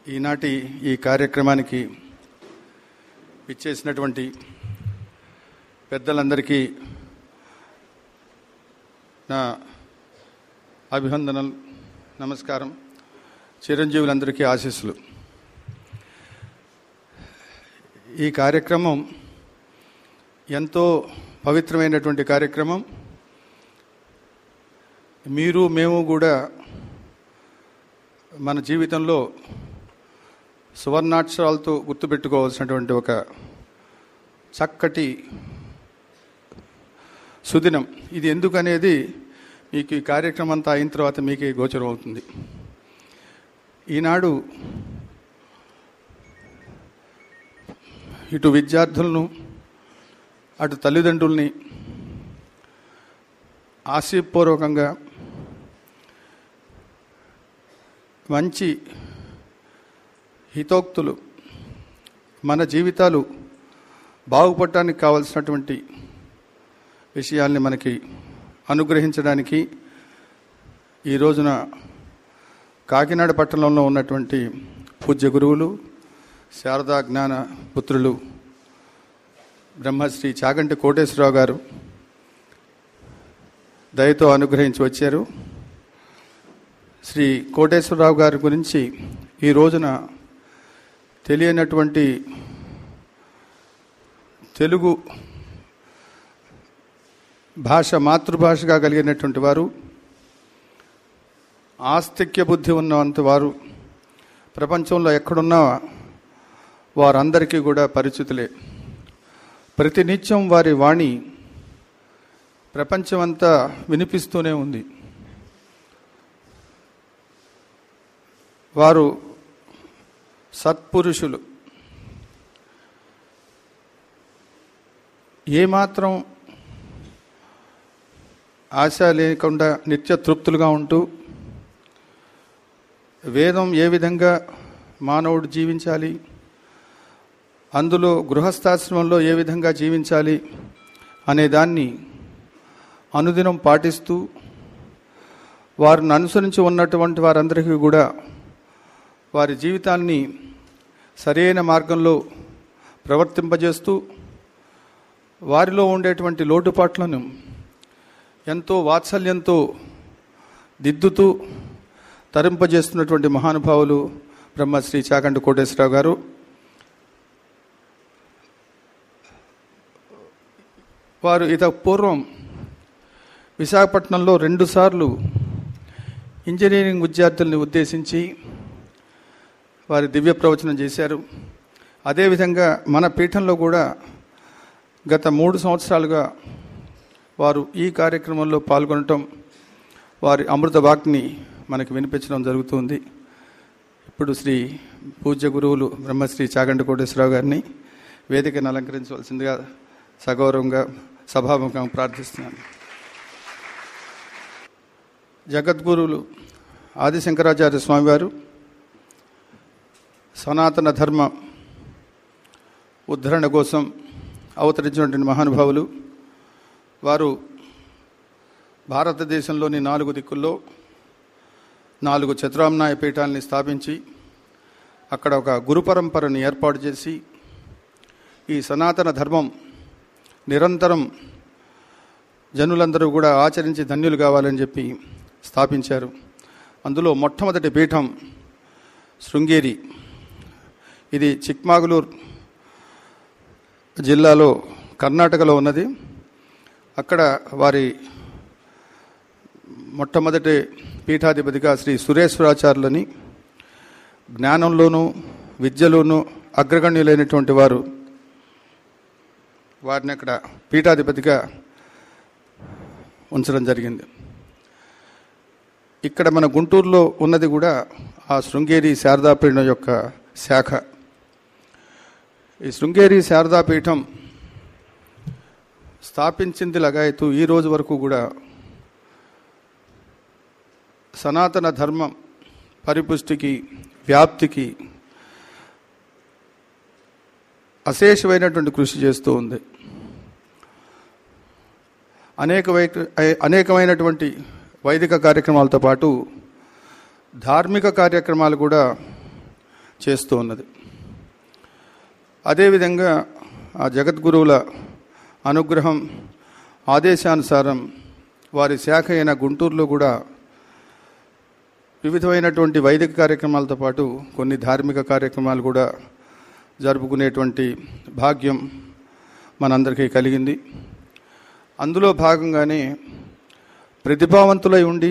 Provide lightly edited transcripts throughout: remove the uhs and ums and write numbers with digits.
ఈనాటి ఈ కార్యక్రమానికి ఇచ్చేసినటువంటి పెద్దలందరికీ నా అభివందనలు, నమస్కారం. చిరంజీవులందరికీ ఆశీస్సులు. ఈ కార్యక్రమం ఎంతో పవిత్రమైనటువంటి కార్యక్రమం. మీరు మేము కూడా మన జీవితంలో సువర్ణాక్షరాలతో గుర్తుపెట్టుకోవాల్సినటువంటి ఒక చక్కటి సుదినం ఇది. ఎందుకనేది మీకు ఈ కార్యక్రమం అంతా అయిన తర్వాత మీకే గోచరం అవుతుంది. ఈనాడు ఇటు విద్యార్థులను అటు తల్లిదండ్రుల్ని ఆశయపూర్వకంగా మంచి హితోక్తులు, మన జీవితాలు బాగుపడటానికి కావలసినటువంటి విషయాల్ని మనకి అనుగ్రహించడానికి ఈ రోజున కాకినాడ పట్టణంలో ఉన్నటువంటి పూజ్య గురువులు, శారదా జ్ఞాన పుత్రులు బ్రహ్మశ్రీ చాగంటి కోటేశ్వరరావు గారు దయతో అనుగ్రహించి వచ్చారు. శ్రీ కోటేశ్వరరావు గారి గురించి ఈ రోజున తెలియనటువంటి తెలుగు భాష మాతృభాషగా కలిగినటువంటి వారు, ఆస్తిక్య బుద్ధి ఉన్నంత వారు ప్రపంచంలో ఎక్కడున్నా వారందరికీ కూడా పరిచితులే. ప్రతినిత్యం వారి వాణి ప్రపంచమంతా వినిపిస్తూనే ఉంది. వారు సత్పురుషులు. ఏమాత్రం ఆశ లేకుండా నిత్య తృప్తులుగా ఉంటూ వేదం ఏ విధంగా మానవుడు జీవించాలి, అందులో గృహస్థాశ్రమంలో ఏ విధంగా జీవించాలి అనే దాన్ని అనుదినం పాటిస్తూ వారిని అనుసరించి ఉన్నటువంటి వారందరికీ కూడా వారి జీవితాన్ని సరైన మార్గంలో ప్రవర్తింపజేస్తూ వారిలో ఉండేటువంటి లోటుపాట్లను ఎంతో వాత్సల్యంతో దిద్దుతూ తరింపజేస్తున్నటువంటి మహానుభావులు బ్రహ్మశ్రీ చాగంటి కోటేశ్వరరావు గారు. వారు ఇత పూర్వం విశాఖపట్నంలో 2 సార్లు ఇంజనీరింగ్ విద్యార్థుల్ని ఉద్దేశించి వారి దివ్య ప్రవచనం చేశారు. అదేవిధంగా మన పీఠంలో కూడా గత 3 సంవత్సరాలుగా వారు ఈ కార్యక్రమంలో పాల్గొనటం, వారి అమృత వాక్ని మనకు వినిపించడం జరుగుతుంది. ఇప్పుడు శ్రీ పూజ్య గురువులు బ్రహ్మశ్రీ చాగంటి కోటేశ్వరరావు గారిని వేదికను అలంకరించవలసిందిగా సగౌరవంగా సభాముఖంగా ప్రార్థిస్తున్నాను. జగద్గురువులు ఆదిశంకరాచార్య స్వామివారు సనాతన ధర్మ ఉద్ధరణ కోసం అవతరించినటువంటి మహానుభావులు. వారు భారతదేశంలోని 4 దిక్కుల్లో 4 చతురామ్నాయ పీఠాలని స్థాపించి అక్కడ ఒక గురు పరంపరని ఏర్పాటు చేసి ఈ సనాతన ధర్మం నిరంతరం జనులందరూ కూడా ఆచరించి ధన్యులు కావాలని చెప్పి స్థాపించారు. అందులో మొట్టమొదటి పీఠం శృంగేరి. ఇది చిక్మగళూరు జిల్లాలో కర్ణాటకలో ఉన్నది. అక్కడ వారి మొట్టమొదటి పీఠాధిపతిగా శ్రీ సురేశ్వరాచార్యులని, జ్ఞానంలోనూ విద్యలోనూ అగ్రగణ్యులైనటువంటి వారు వారిని అక్కడ పీఠాధిపతిగా ఉంచడం జరిగింది. ఇక్కడ మన గుంటూరులో ఉన్నది కూడా ఆ శృంగేరి శారదాపీఠం యొక్క శాఖ. ఈ శృంగేరి శారదాపీఠం స్థాపించింది లగాయతూ ఈ రోజు వరకు కూడా సనాతన ధర్మం పరిపుష్టికి, వ్యాప్తికి అశేషమైనటువంటి కృషి చేస్తూ ఉంది. అనేకమైనటువంటి వైదిక కార్యక్రమాలతో పాటు ధార్మిక కార్యక్రమాలు కూడా చేస్తూ ఉన్నది. అదేవిధంగా ఆ జగద్గురువుల అనుగ్రహం ఆదేశానుసారం వారి శాఖ అయిన గుంటూరులో కూడా వివిధమైనటువంటి వైదిక కార్యక్రమాలతో పాటు కొన్ని ధార్మిక కార్యక్రమాలు కూడా జరుపుకునేటువంటి భాగ్యం మనందరికీ కలిగింది. అందులో భాగంగానే ప్రతిభావంతులై ఉండి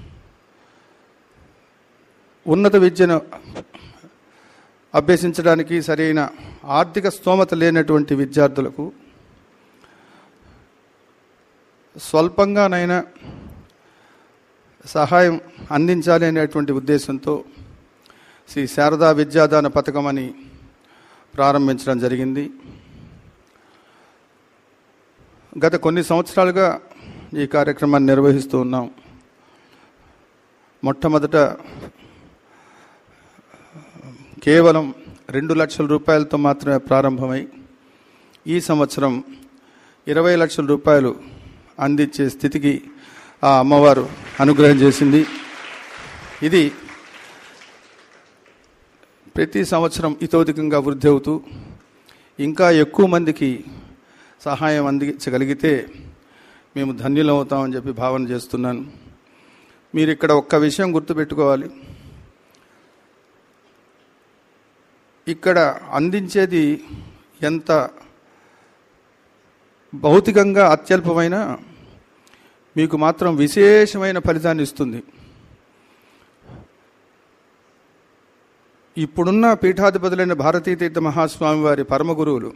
ఉన్నత విద్యను అభ్యసించడానికి సరైన ఆర్థిక స్తోమత లేనటువంటి విద్యార్థులకు స్వల్పంగానైనా సహాయం అందించాలి అనేటువంటి ఉద్దేశంతో శ్రీ శారదా విద్యాదాన పథకం అని ప్రారంభించడం జరిగింది. గత కొన్ని సంవత్సరాలుగా ఈ కార్యక్రమాన్ని నిర్వహిస్తూ ఉన్నాం. మొట్టమొదట కేవలం 2 లక్షల రూపాయలతో మాత్రమే ప్రారంభమై ఈ సంవత్సరం 20 లక్షల రూపాయలు అందించే స్థితికి ఆ అమ్మవారు అనుగ్రహం చేసింది. ఇది ప్రతి సంవత్సరం ఇతోధికంగా వృద్ధి అవుతూ ఇంకా ఎక్కువ మందికి సహాయం అందించగలిగితే మేము ధన్యులమవుతామని చెప్పి భావన చేస్తున్నాను. మీరు ఇక్కడ ఒక్క విషయం గుర్తుపెట్టుకోవాలి. ఇక్కడ అందించేది ఎంత భౌతికంగా అత్యల్పమైన మీకు మాత్రం విశేషమైన ఫలితాన్ని ఇస్తుంది. ఇప్పుడున్న పీఠాధిపతులైన భారతీతీర్థ మహాస్వామి వారి పరమ గురువులు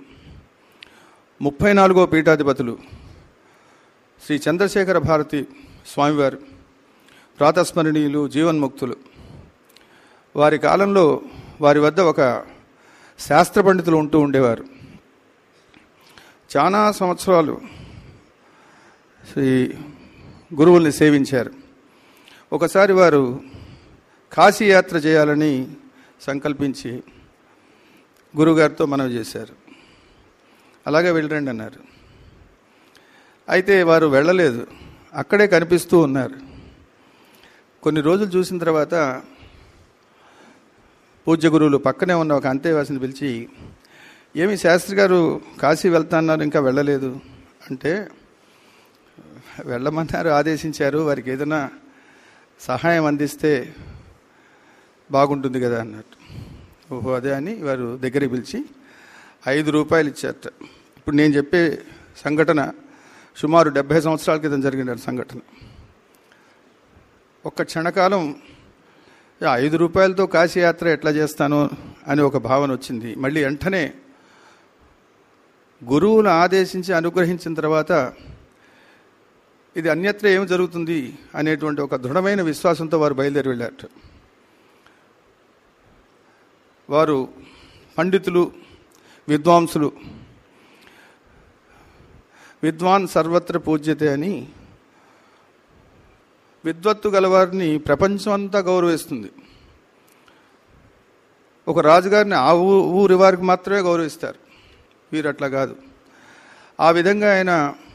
34వ పీఠాధిపతులు శ్రీ చంద్రశేఖర భారతి స్వామివారు ప్రాతస్మరణీయులు, జీవన్ముక్తులు. వారి కాలంలో వారి వద్ద ఒక శాస్త్ర పండితులు ఉంటూ ఉండేవారు. చాలా సంవత్సరాలు శ్రీ గురువుల్ని సేవించారు. ఒకసారి వారు కాశీ యాత్ర చేయాలని సంకల్పించి గురువుగారితో మనవి చేశారు. అలాగే వెళ్ళరండి అన్నారు. అయితే వారు వెళ్ళలేదు, అక్కడే కనిపిస్తూ ఉన్నారు. కొన్ని రోజులు చూసిన తర్వాత పూజ్య గురువులు పక్కనే ఉన్న ఒక అంతేవాసిని పిలిచి, ఏమి శాస్త్రి గారు కాశీ వెళ్తాన్నారు, ఇంకా వెళ్ళలేదు అంటే, వెళ్ళమన్నారు, ఆదేశించారు, వారికి ఏదైనా సహాయం అందిస్తే బాగుంటుంది కదా అన్నట్టు. ఓహో అదే అని వారు దగ్గరికి పిలిచి 5 రూపాయలు ఇచ్చారట. ఇప్పుడు నేను చెప్పే సంఘటన సుమారు 70 సంవత్సరాల క్రితం జరిగిన సంఘటన. ఒక్క క్షణకాలం 5 రూపాయలతో కాశీ యాత్ర ఎట్లా చేస్తాను అని ఒక భావన వచ్చింది. మళ్ళీ వెంటనే గురువును ఆదేశించి అనుగ్రహించిన తర్వాత ఇది అన్యత్ర ఏమి జరుగుతుంది అనేటువంటి ఒక దృఢమైన విశ్వాసంతో వారు బయలుదేరి వెళ్ళారు. వారు పండితులు, విద్వాంసులు. విద్వాన్ సర్వత్ర పూజ్యతే అని విద్వత్తు గలవారిని ప్రపంచం అంతా గౌరవిస్తుంది. ఒక రాజుగారిని ఆ ఊరి వారికి మాత్రమే గౌరవిస్తారు, వీరు అట్లా కాదు. ఆ విధంగా ఆయన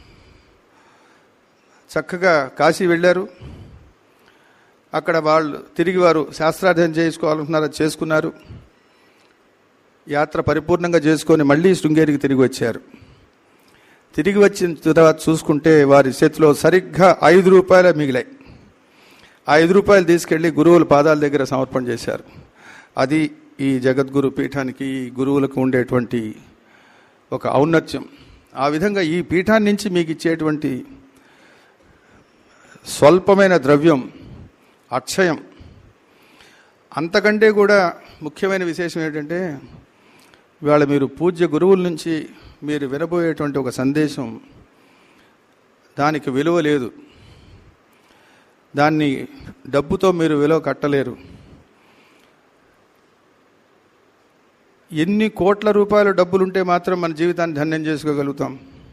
చక్కగా కాశీ వెళ్ళారు. అక్కడ వాళ్ళు తిరిగి వారు శాస్త్రాధ్యయనం చేసుకోవాలనుకున్నారు, చేసుకున్నారు. యాత్ర పరిపూర్ణంగా చేసుకొని మళ్ళీ శృంగేరికి తిరిగి వచ్చారు. తిరిగి వచ్చిన తర్వాత చూసుకుంటే వారి చేతిలో సరిగ్గా 5 రూపాయలు మిగిలాయి. ఆ 5 రూపాయలు తీసుకెళ్లి గురువుల పాదాల దగ్గర సమర్పణ చేశారు. అది ఈ జగద్గురు పీఠానికి, ఈ గురువులకు ఉండేటువంటి ఒక ఔన్నత్యం. ఆ విధంగా ఈ పీఠాన్ని నుంచి మీకు ఇచ్చేటువంటి స్వల్పమైన ద్రవ్యం అక్షయం. అంతకంటే కూడా ముఖ్యమైన విశేషం ఏంటంటే, ఇవాళ మీరు పూజ్య గురువుల నుంచి మీరు వినబోయేటువంటి ఒక సందేశం, దానికి విలువ లేదు. దాన్ని డబ్బుతో మీరు విలువ కట్టలేరు. ఎన్ని కోట్ల రూపాయల డబ్బులుంటే మాత్రం మన జీవితాన్ని ధన్యం చేసుకోగలుగుతాం,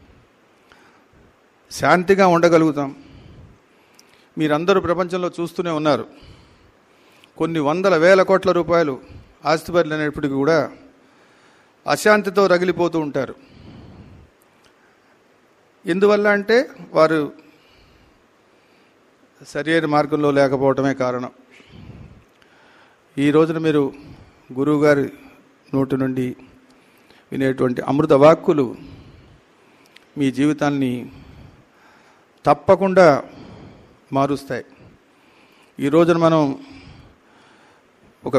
శాంతిగా ఉండగలుగుతాం. మీరందరూ ప్రపంచంలో చూస్తూనే ఉన్నారు. కొన్ని వందల వేల కోట్ల రూపాయలు ఆస్తిపరులు అనేప్పటికీ కూడా అశాంతితో రగిలిపోతూ ఉంటారు. ఎందువల్ల అంటే వారు సరైన మార్గంలో లేకపోవటమే కారణం. ఈ రోజున మీరు గురువుగారి నోటి నుండి వినేటువంటి అమృత వాక్కులు మీ జీవితాన్ని తప్పకుండా మారుస్తాయి. ఈ రోజున మనం ఒక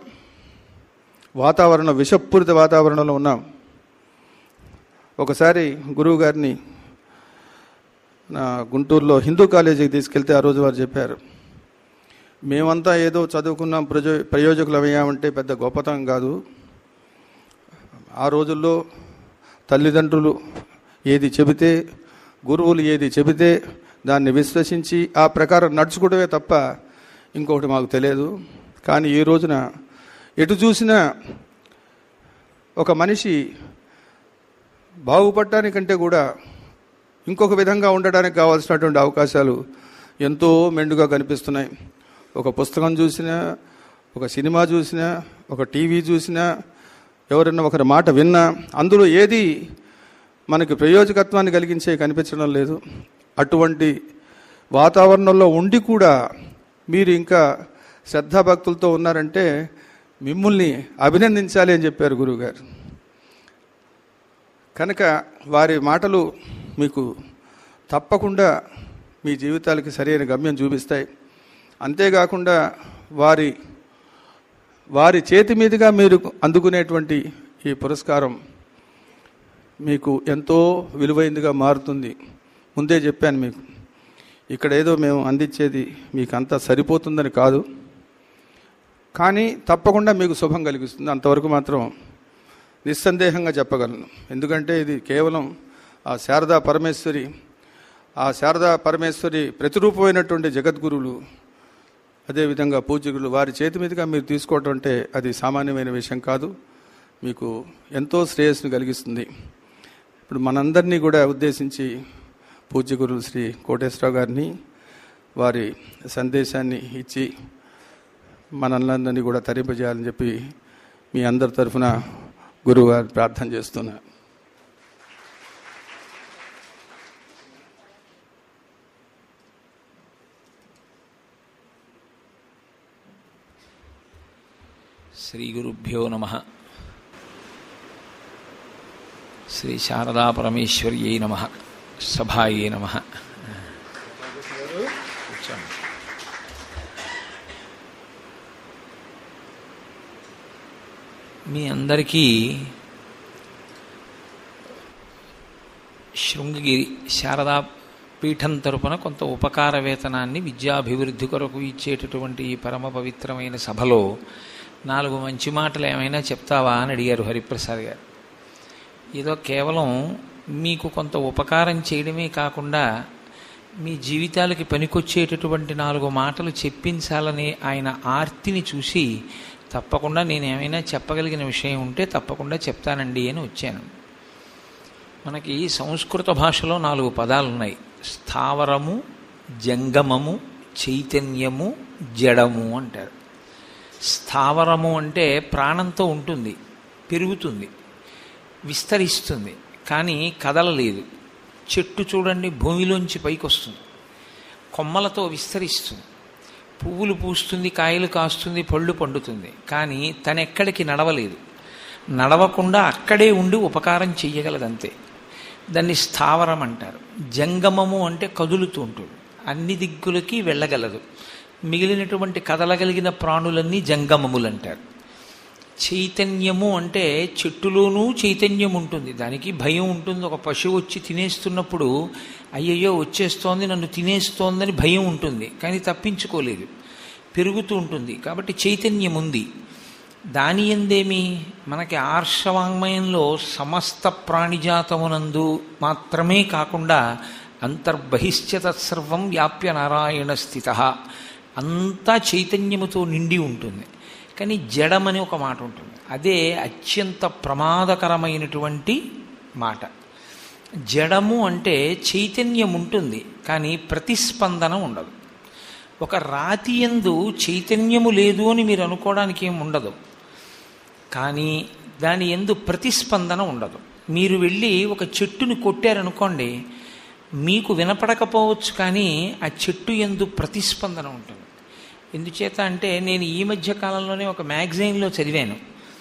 విషపూరిత వాతావరణంలో ఉన్నాం. ఒకసారి గురువు గారిని నా గుంటూరులో హిందూ కాలేజీకి తీసుకెళ్తే ఆ రోజు వారు చెప్పారు, మేమంతా ఏదో చదువుకున్నాం, ప్రయోజకులు అయ్యామంటే పెద్ద గొప్పతనం కాదు. ఆ రోజుల్లో తల్లిదండ్రులు ఏది చెబితే, గురువులు ఏది చెబితే దాన్ని విశ్వసించి ఆ ప్రకారం నడుచుకోవడమే తప్ప ఇంకొకటి మాకు తెలియదు. కానీ ఈ రోజున ఎటు చూసినా ఒక మనిషి బాగుపడటానికంటే కూడా ఇంకొక విధంగా ఉండడానికి కావాల్సినటువంటి అవకాశాలు ఎంతో మెండుగా కనిపిస్తున్నాయి. ఒక పుస్తకం చూసినా, ఒక సినిమా చూసినా, ఒక టీవీ చూసినా, ఎవరైనా ఒకరి మాట విన్నా అందులో ఏది మనకి ప్రయోజకత్వాన్ని కలిగించే కనిపించడం లేదు. అటువంటి వాతావరణంలో ఉండి కూడా మీరు ఇంకా శ్రద్ధాభక్తులతో ఉన్నారంటే మిమ్మల్ని అభినందించాలి అని చెప్పారు గురువుగారు. కనుక వారి మాటలు మీకు తప్పకుండా మీ జీవితాలకి సరైన గమ్యం చూపిస్తాయి. అంతేకాకుండా వారి చేతి మీదుగా మీరు అందుకునేటువంటి ఈ పురస్కారం మీకు ఎంతో విలువైనదిగా మారుతుంది. ముందే చెప్పాను మీకు, ఇక్కడ ఏదో మేము అందించేది మీకు అంతా సరిపోతుందని కాదు, కానీ తప్పకుండా మీకు శుభం కలిగిస్తుంది. అంతవరకు మాత్రం నిస్సందేహంగా చెప్పగలను. ఎందుకంటే ఇది కేవలం ఆ శారదా పరమేశ్వరి ప్రతిరూపమైనటువంటి జగద్గురువులు, అదేవిధంగా పూజ్యులు వారి చేతి మీదుగా మీరు తీసుకోవటం అంటే అది సామాన్యమైన విషయం కాదు, మీకు ఎంతో శ్రేయస్సును కలిగిస్తుంది. ఇప్పుడు మనందరినీ కూడా ఉద్దేశించి పూజ్య గురువు శ్రీ కోటేశ్వరరావు గారిని వారి సందేశాన్ని ఇచ్చి మనందరినీ కూడా తరింపజేయాలని చెప్పి మీ అందరి తరఫున గురువు గారు ప్రార్థన చేస్తున్నారు. శ్రీ గురుభ్యో నమః. శ్రీ శారదా పరమేశ్వర్యై నమః. సభాయే నమః. మీ అందరికీ శృంగగిరి శారదా పీఠం తరపున కొంత ఉపకార వేతనాన్ని విద్యాభివృద్ధి కొరకు ఇచ్చేటటువంటి ఈ పరమ పవిత్రమైన సభలో 4 మంచి మాటలు ఏమైనా చెప్తావా అని అడిగారు హరిప్రసాద్ గారు. ఏదో కేవలం మీకు కొంత ఉపకారం చేయడమే కాకుండా మీ జీవితాలకి పనికొచ్చేటటువంటి 4 మాటలు చెప్పించాలనే ఆయన ఆర్తిని చూసి తప్పకుండా నేనేమైనా చెప్పగలిగిన విషయం ఉంటే తప్పకుండా చెప్తానండి అని వచ్చాను. మనకి సంస్కృత భాషలో 4 పదాలు ఉన్నాయి. స్థావరము, జంగమము, చైతన్యము, జడము అంటారు. స్థావరము అంటే ప్రాణంతో ఉంటుంది, పెరుగుతుంది, విస్తరిస్తుంది, కానీ కదలలేదు. చెట్టు చూడండి, భూమిలోంచి పైకి వస్తుంది, కొమ్మలతో విస్తరిస్తుంది, పువ్వులు పూస్తుంది, కాయలు కాస్తుంది, పళ్ళు పండుతుంది, కానీ తనెక్కడికి నడవలేదు. నడవకుండా అక్కడే ఉండి ఉపకారం చెయ్యగలదంతే. దాన్ని స్థావరం అంటారు. జంగమము అంటే కదులుతూ ఉంటుంది, అన్ని దిక్కులకి వెళ్ళగలదు. మిగిలినటువంటి కదలగలిగిన ప్రాణులన్నీ జంగమములు అంటారు. చైతన్యము అంటే చెట్టులోనూ చైతన్యం ఉంటుంది, దానికి భయం ఉంటుంది. ఒక పశువు వచ్చి తినేస్తున్నప్పుడు అయ్యయ్యో వచ్చేస్తోంది, నన్ను తినేస్తోందని భయం ఉంటుంది, కానీ తప్పించుకోలేదు, పెరుగుతూ ఉంటుంది. కాబట్టి చైతన్యం ఉంది. దాని యందేమి మనకి ఆర్షవాంగ్మయంలో సమస్త ప్రాణిజాతమునందు మాత్రమే కాకుండా అంతర్బహిశ్చ తత్సర్వం వ్యాప్య నారాయణ స్థిత, అంతా చైతన్యముతో నిండి ఉంటుంది. కానీ జడమని ఒక మాట ఉంటుంది, అదే అత్యంత ప్రమాదకరమైనటువంటి మాట. జడము అంటే చైతన్యం ఉంటుంది, కానీ ప్రతిస్పందన ఉండదు. ఒక రాతి యందు చైతన్యము లేదు అని మీరు అనుకోవడానికి ఏం ఉండదు, కానీ దాని యందు ప్రతిస్పందన ఉండదు. మీరు వెళ్ళి ఒక చెట్టుని కొట్టారనుకోండి, మీకు వినపడకపోవచ్చు, కానీ ఆ చెట్టు యందు ప్రతిస్పందన ఉంటుంది. ఎందుచేత అంటే నేను ఈ మధ్య కాలంలోనే ఒక మ్యాగజైన్లో చదివాను,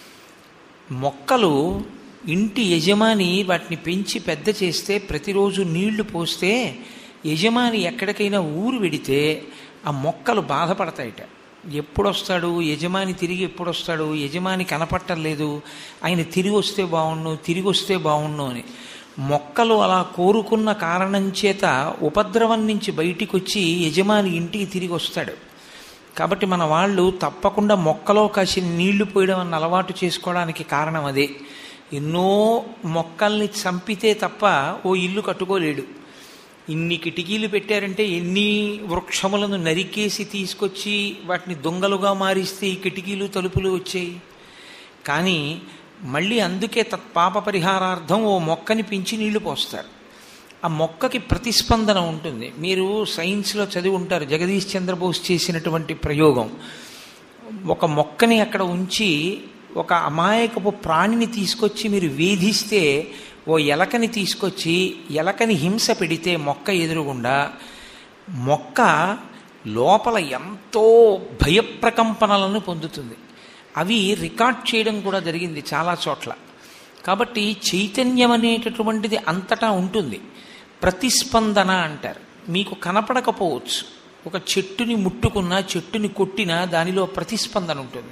మొక్కలు ఇంటి యజమాని వాటిని పెంచి పెద్ద చేస్తే ప్రతిరోజు నీళ్లు పోస్తే యజమాని ఎక్కడికైనా ఊరు వెడితే ఆ మొక్కలు బాధపడతాయిట. ఎప్పుడొస్తాడు యజమాని, తిరిగి ఎప్పుడొస్తాడు యజమాని కనపట్టం లేదు, ఆయన తిరిగి వస్తే బాగుండు అని. మొక్కలు అలా కోరుకున్న కారణం చేత ఉపద్రవం నుంచి బయటికి వచ్చి యజమాని ఇంటికి తిరిగి వస్తాడు. కాబట్టి మన వాళ్ళు తప్పకుండా మొక్కలో కాసి నీళ్లు పోయడం అన్న అలవాటు చేసుకోవడానికి కారణం అదే. ఎన్నో మొక్కల్ని చంపితే తప్ప ఓ ఇల్లు కట్టుకోలేడు. ఇన్ని కిటికీలు పెట్టారంటే ఎన్ని వృక్షములను నరికేసి తీసుకొచ్చి వాటిని దొంగలుగా మారిస్తే ఈ కిటికీలు తలుపులు వచ్చాయి. కానీ మళ్ళీ అందుకే తత్పాప పరిహారార్థం ఓ మొక్కని పెంచి నీళ్లు పోస్తారు. ఆ మొక్కకి ప్రతిస్పందన ఉంటుంది. మీరు సైన్స్లో చదివి ఉంటారు, జగదీష్ చంద్రబోస్ చేసినటువంటి ప్రయోగం. ఒక మొక్కని అక్కడ ఉంచి ఒక అమాయకపు ప్రాణిని తీసుకొచ్చి మీరు వేధిస్తే, ఓ ఎలకని తీసుకొచ్చి ఎలకని హింస పెడితే మొక్క ఎదురుగుండా మొక్క లోపల ఎంతో భయప్రకంపనలను పొందుతుంది. అవి రికార్డ్ చేయడం కూడా జరిగింది చాలా చోట్ల. కాబట్టి చైతన్యం అనేటటువంటిది అంతటా ఉంటుంది. ప్రతిస్పందన అంటారు. మీకు కనపడకపోవచ్చు, ఒక చెట్టుని ముట్టుకున్నా చెట్టుని కొట్టినా దానిలో ప్రతిస్పందన ఉంటుంది.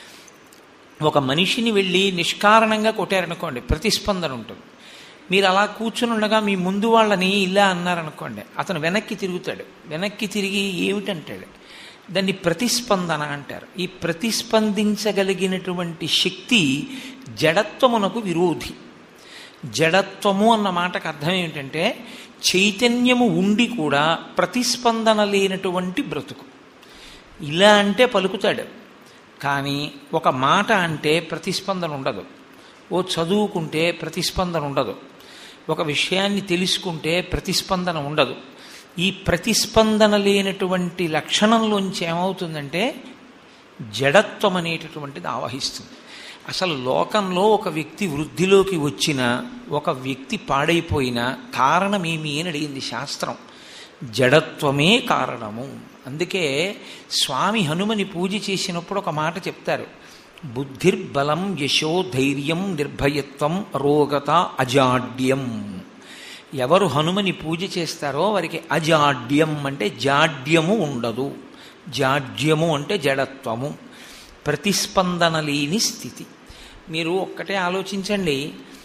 ఒక మనిషిని వెళ్ళి నిష్కారణంగా కొట్టారనుకోండి, ప్రతిస్పందన ఉంటుంది. మీరు అలా కూర్చుని ఉండగా మీ ముందు వాళ్ళని ఇలా అన్నారనుకోండి, అతను వెనక్కి తిరుగుతాడు. వెనక్కి తిరిగి ఏమిటంటాడు, దాన్ని ప్రతిస్పందన అంటారు. ఈ ప్రతిస్పందించగలిగినటువంటి శక్తి జడత్వమునకు విరోధి. జడత్వము అన్న మాటకు అర్థం ఏమిటంటే చైతన్యము ఉండి కూడా ప్రతిస్పందన లేనటువంటి బ్రతుకు. ఇలా అంటే పలుకుతాడు, కానీ ఒక మాట అంటే ప్రతిస్పందన ఉండదు. ఓ చదువుకుంటే ప్రతిస్పందన ఉండదు. ఒక విషయాన్ని తెలుసుకుంటే ప్రతిస్పందన ఉండదు. ఈ ప్రతిస్పందన లేనటువంటి లక్షణంలోంచి ఏమవుతుందంటే జడత్వం అనేటటువంటిది ఆవహిస్తుంది. అసలు లోకంలో ఒక వ్యక్తి వృద్ధిలోకి వచ్చినా, ఒక వ్యక్తి పాడైపోయినా కారణమేమి అని అడిగింది శాస్త్రం. జడత్వమే కారణము. అందుకే స్వామి హనుమని పూజ చేసినప్పుడు ఒక మాట చెప్తారు, బుద్ధిర్బలం యశో ధైర్యం నిర్భయత్వం రోగత అజాడ్యం. ఎవరు హనుమని పూజ చేస్తారో వారికి అజాడ్యం అంటే జాడ్యము ఉండదు. జాడ్యము అంటే జడత్వము, ప్రతిస్పందన లేని స్థితి. మీరు ఒక్కటే ఆలోచించండి,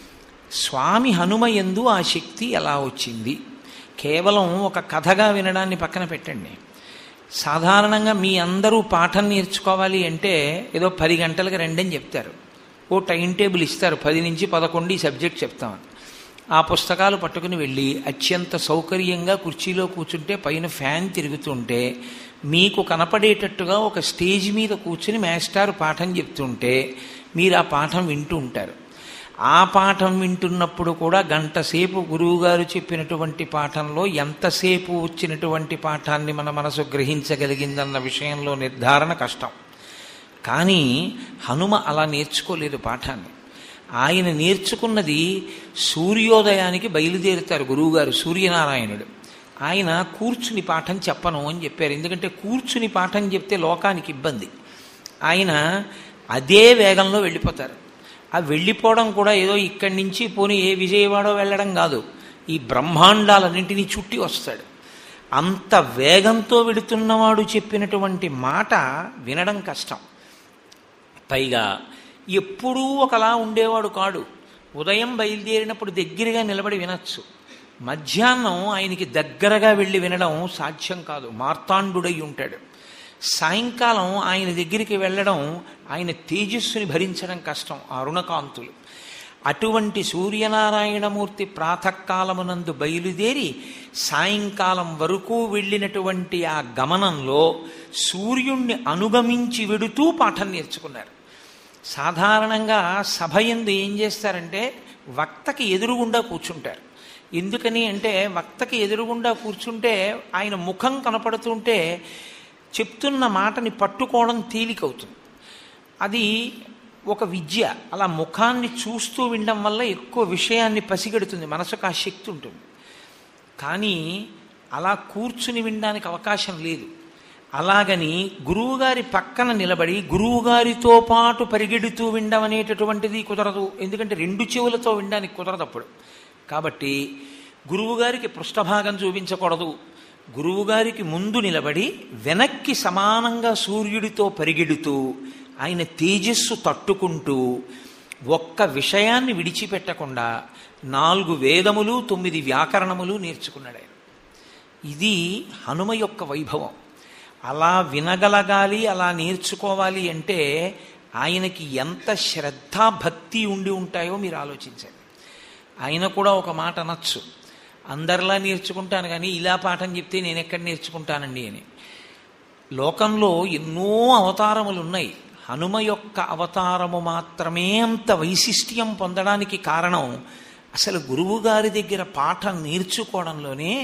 స్వామి హనుమ యందు ఆ శక్తి ఎలా వచ్చింది? కేవలం ఒక కథగా వినడాన్ని పక్కన పెట్టండి. సాధారణంగా మీ అందరూ పాఠం నేర్చుకోవాలి అంటే ఏదో 10 గంటలకు రండని చెప్తారు. ఓ టైం టేబుల్ ఇస్తారు, 10 నుంచి 11 ఈ సబ్జెక్ట్ చెప్తామని. ఆ పుస్తకాలు పట్టుకుని వెళ్ళి అత్యంత సౌకర్యంగా కుర్చీలో కూర్చుంటే పైన ఫ్యాన్ తిరుగుతుంటే మీకు కనపడేటట్టుగా ఒక స్టేజ్ మీద కూర్చుని మేస్టారు పాఠం చెప్తుంటే మీరు ఆ పాఠం వింటూ ఉంటారు. ఆ పాఠం వింటున్నప్పుడు కూడా గంట సేపు గురువుగారు చెప్పినటువంటి పాఠంలో ఎంతసేపు వచ్చినటువంటి పాఠాన్ని మన మనసు గ్రహించగలిగిందన్న విషయంలో నిర్ధారణ కష్టం. కానీ హనుమ అలా నేర్చుకోలేదు పాఠాన్ని. ఆయన నేర్చుకున్నది సూర్యోదయానికి బయలుదేరుతారు గురువుగారు, సూర్యనారాయణుడు. ఆయన కూర్చుని పాఠం చెప్పను అని చెప్పారు. ఎందుకంటే కూర్చుని పాఠం చెప్తే లోకానికి ఇబ్బంది. ఆయన అదే వేగంలో వెళ్ళిపోతారు. ఆ వెళ్ళిపోవడం కూడా ఏదో ఇక్కడి నుంచి పోనీ ఏ విజయవాడో వెళ్ళడం కాదు, ఈ బ్రహ్మాండాలన్నింటినీ చుట్టి వస్తాడు. అంత వేగంతో వెడుతున్నవాడు చెప్పినటువంటి మాట వినడం కష్టం. పైగా ఎప్పుడూ ఒకలా ఉండేవాడు కాడు. ఉదయం బయలుదేరినప్పుడు దగ్గరగా నిలబడి వినొచ్చు, మధ్యాహ్నం ఆయనకి దగ్గరగా వెళ్ళి వినడం సాధ్యం కాదు, మార్తాండుడై ఉంటాడు. సాయంకాలం ఆయన దగ్గరికి వెళ్ళడం, ఆయన తేజస్సుని భరించడం కష్టం, అరుణకాంతులు. అటువంటి సూర్యనారాయణమూర్తి ప్రాతకాలమునందు బయలుదేరి సాయంకాలం వరకు వెళ్ళినటువంటి ఆ గమనంలో సూర్యుణ్ణి అనుగమించి వెడుతూ పాఠం నేర్చుకున్నారు. సాధారణంగా సభయందు ఏం చేస్తారంటే వక్తకి ఎదురుగుండా కూర్చుంటారు. ఎందుకని అంటే వక్తకి ఎదురుగుండా కూర్చుంటే ఆయన ముఖం కనపడుతుంటే చెప్తున్న మాటని పట్టుకోవడం తేలికవుతుంది. అది ఒక విద్య. అలా ముఖాన్ని చూస్తూ వినడం వల్ల ఎక్కువ విషయాన్ని పసిగడుతుంది, మనసుకు ఆ శక్తి ఉంటుంది. కానీ అలా కూర్చుని వినడానికి అవకాశం లేదు. అలాగని గురువుగారి పక్కన నిలబడి గురువుగారితో పాటు పరిగెడుతూ వినడం అనేటటువంటిది కుదరదు. ఎందుకంటే 2 చెవులతో వినడానికి కుదరదు అప్పుడు. కాబట్టి గురువుగారికి పృష్ఠభాగం చూపించకూడదు. గురువుగారికి ముందు నిలబడి వెనక్కి సమానంగా సూర్యుడితో పరిగెడుతూ ఆయన తేజస్సు తట్టుకుంటూ ఒక్క విషయాన్ని విడిచిపెట్టకుండా 4 వేదములు 9 వ్యాకరణములు నేర్చుకున్నాడు ఆయన. ఇది హనుమ యొక్క వైభవం. అలా వినగలగాలి, అలా నేర్చుకోవాలి అంటే ఆయనకి ఎంత శ్రద్ధ భక్తి ఉండి ఉంటాయో మీరు ఆలోచించండి. ఆయన కూడా ఒక మాట అనొచ్చు, అందరిలా నేర్చుకుంటాను కానీ ఇలా పాఠం చెప్తే నేను ఎక్కడ నేర్చుకుంటానండి అని. లోకంలో ఎన్నో అవతారములు ఉన్నాయి. హనుమ యొక్క అవతారము మాత్రమే అంత వైశిష్ట్యం పొందడానికి కారణం అసలు గురువుగారి దగ్గర పాఠం నేర్చుకోవడంలోనే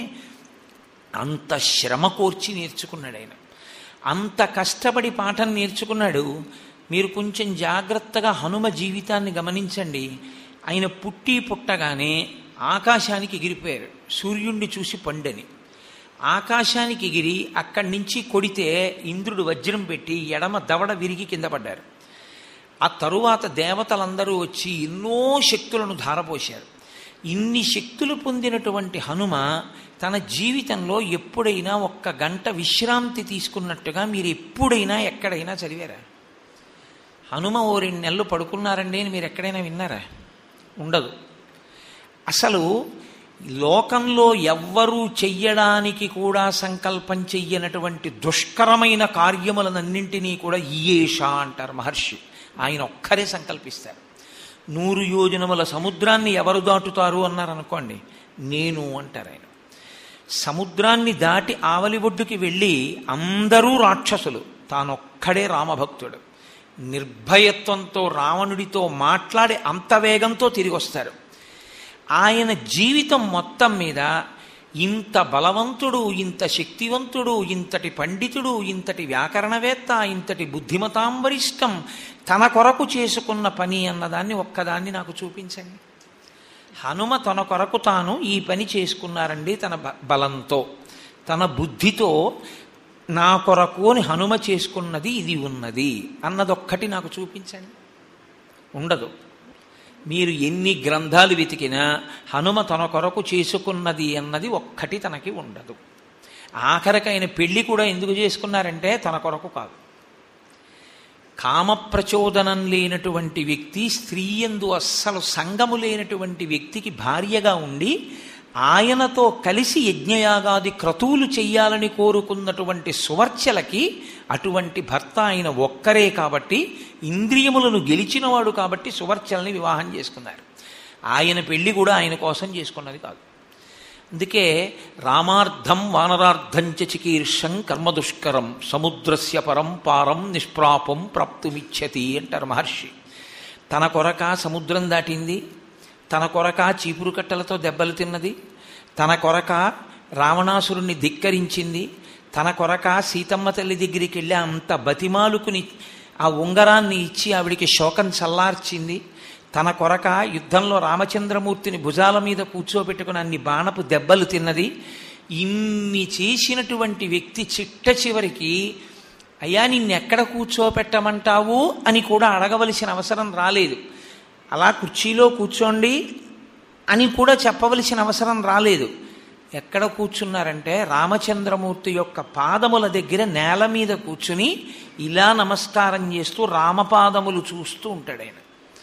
అంత శ్రమ కోర్చి నేర్చుకున్నాడు ఆయన. అంత కష్టపడి పాఠం నేర్చుకున్నాడు. మీరు కొంచెం జాగ్రత్తగా హనుమ జీవితాన్ని గమనించండి. ఆయన పుట్టగానే ఆకాశానికి ఎగిరిపోయారు, సూర్యుణ్ణి చూసి పండని. ఆకాశానికి ఎగిరి అక్కడి నుంచి కొడితే ఇంద్రుడు వజ్రం పెట్టి ఎడమ దవడ విరిగి కింద పడ్డారు. ఆ తరువాత దేవతలందరూ వచ్చి ఎన్నో శక్తులను ధారపోశారు. ఇన్ని శక్తులు పొందినటువంటి హనుమ తన జీవితంలో ఎప్పుడైనా 1 గంట విశ్రాంతి తీసుకున్నట్టుగా మీరు ఎప్పుడైనా ఎక్కడైనా చదివారా? హనుమ 2 నెలలు పడుకున్నారండి అని మీరు ఎక్కడైనా విన్నారా? ఉండదు. అసలు లోకంలో ఎవ్వరూ చెయ్యడానికి కూడా సంకల్పం చెయ్యనటువంటి దుష్కరమైన కార్యములనన్నింటినీ కూడా ఈయేష అంటారు మహర్షి. ఆయన ఒక్కరే సంకల్పిస్తారు. 100 యోజనముల సముద్రాన్ని ఎవరు దాటుతారు అన్నారనుకోండి, నేను అంటారు ఆయన. సముద్రాన్ని దాటి ఆవలి ఒడ్డుకి వెళ్ళి అందరూ రాక్షసులు, తానొక్కడే రామభక్తుడు. నిర్భయత్వంతో రావణుడితో మాట్లాడి అంత వేగంతో తిరిగి వస్తారు. ఆయన జీవితం మొత్తం మీద ఇంత బలవంతుడు, ఇంత శక్తివంతుడు, ఇంతటి పండితుడు, ఇంతటి వ్యాకరణవేత్త, ఇంతటి బుద్ధిమతాంబరిష్టం తన కొరకు చేసుకున్న పని అన్నదాన్ని ఒక్కదాన్ని నాకు చూపించండి. హనుమ తన కొరకు తాను ఈ పని చేసుకున్నారండి. తన బలంతో, తన బుద్ధితో నా కొరకు అని హనుమ చేసుకున్నది ఇది ఉన్నది అన్నదొక్కటి నాకు చూపించండి. ఉండదు. మీరు ఎన్ని గ్రంథాలు వెతికినా హనుమ తన కొరకు చేసుకున్నది అన్నది ఒక్కటి తనకి ఉండదు. ఆఖరికి ఆయన పెళ్లి కూడా ఎందుకు చేసుకున్నారంటే తన కొరకు కాదు. కామప్రచోదనం లేనటువంటి వ్యక్తి, స్త్రీ యందు అస్సలు సంగము లేనటువంటి వ్యక్తికి భార్యగా ఉండి ఆయనతో కలిసి యజ్ఞయాగాది క్రతువులు చెయ్యాలని కోరుకున్నటువంటి సువర్చలకి అటువంటి భర్త ఆయన ఒక్కరే కాబట్టి, ఇంద్రియములను గెలిచినవాడు కాబట్టి సువర్చలని వివాహం చేసుకున్నారు. ఆయన పెళ్లి కూడా ఆయన కోసం చేసుకున్నది కాదు. అందుకే రామార్థం వానరార్థంచ చికీర్షం కర్మదుష్కరం సముద్రస్య పరం పారం నిష్ప్రాపం ప్రాప్తుమిచ్చతి అంటారు మహర్షి. తన కొరక సముద్రం దాటింది, తన కొరక చీపురు కట్టలతో దెబ్బలు తిన్నది, తన కొరక రావణాసురుణ్ణి ధిక్కరించింది, తన కొరక సీతమ్మ తల్లి దగ్గరికి వెళ్ళి అంత బతిమాలుకుని ఆ ఉంగరాన్ని ఇచ్చి ఆవిడికి శోకం చల్లార్చింది, తన కొరక యుద్ధంలో రామచంద్రమూర్తిని భుజాల మీద కూర్చోబెట్టుకుని అన్ని బాణపు దెబ్బలు తిన్నది. ఇన్ని చేసినటువంటి వ్యక్తి చిట్ట చివరికి అయ్యా నిన్నెక్కడ కూర్చోపెట్టమంటావు అని కూడా అడగవలసిన అవసరం రాలేదు. అలా కుర్చీలో కూర్చోండి అని కూడా చెప్పవలసిన అవసరం రాలేదు. ఎక్కడ కూర్చున్నారంటే రామచంద్రమూర్తి యొక్క పాదముల దగ్గర నేల మీద కూర్చుని ఇలా నమస్కారం చేస్తూ రామపాదములు చూస్తూ ఉంటాడు ఆయన.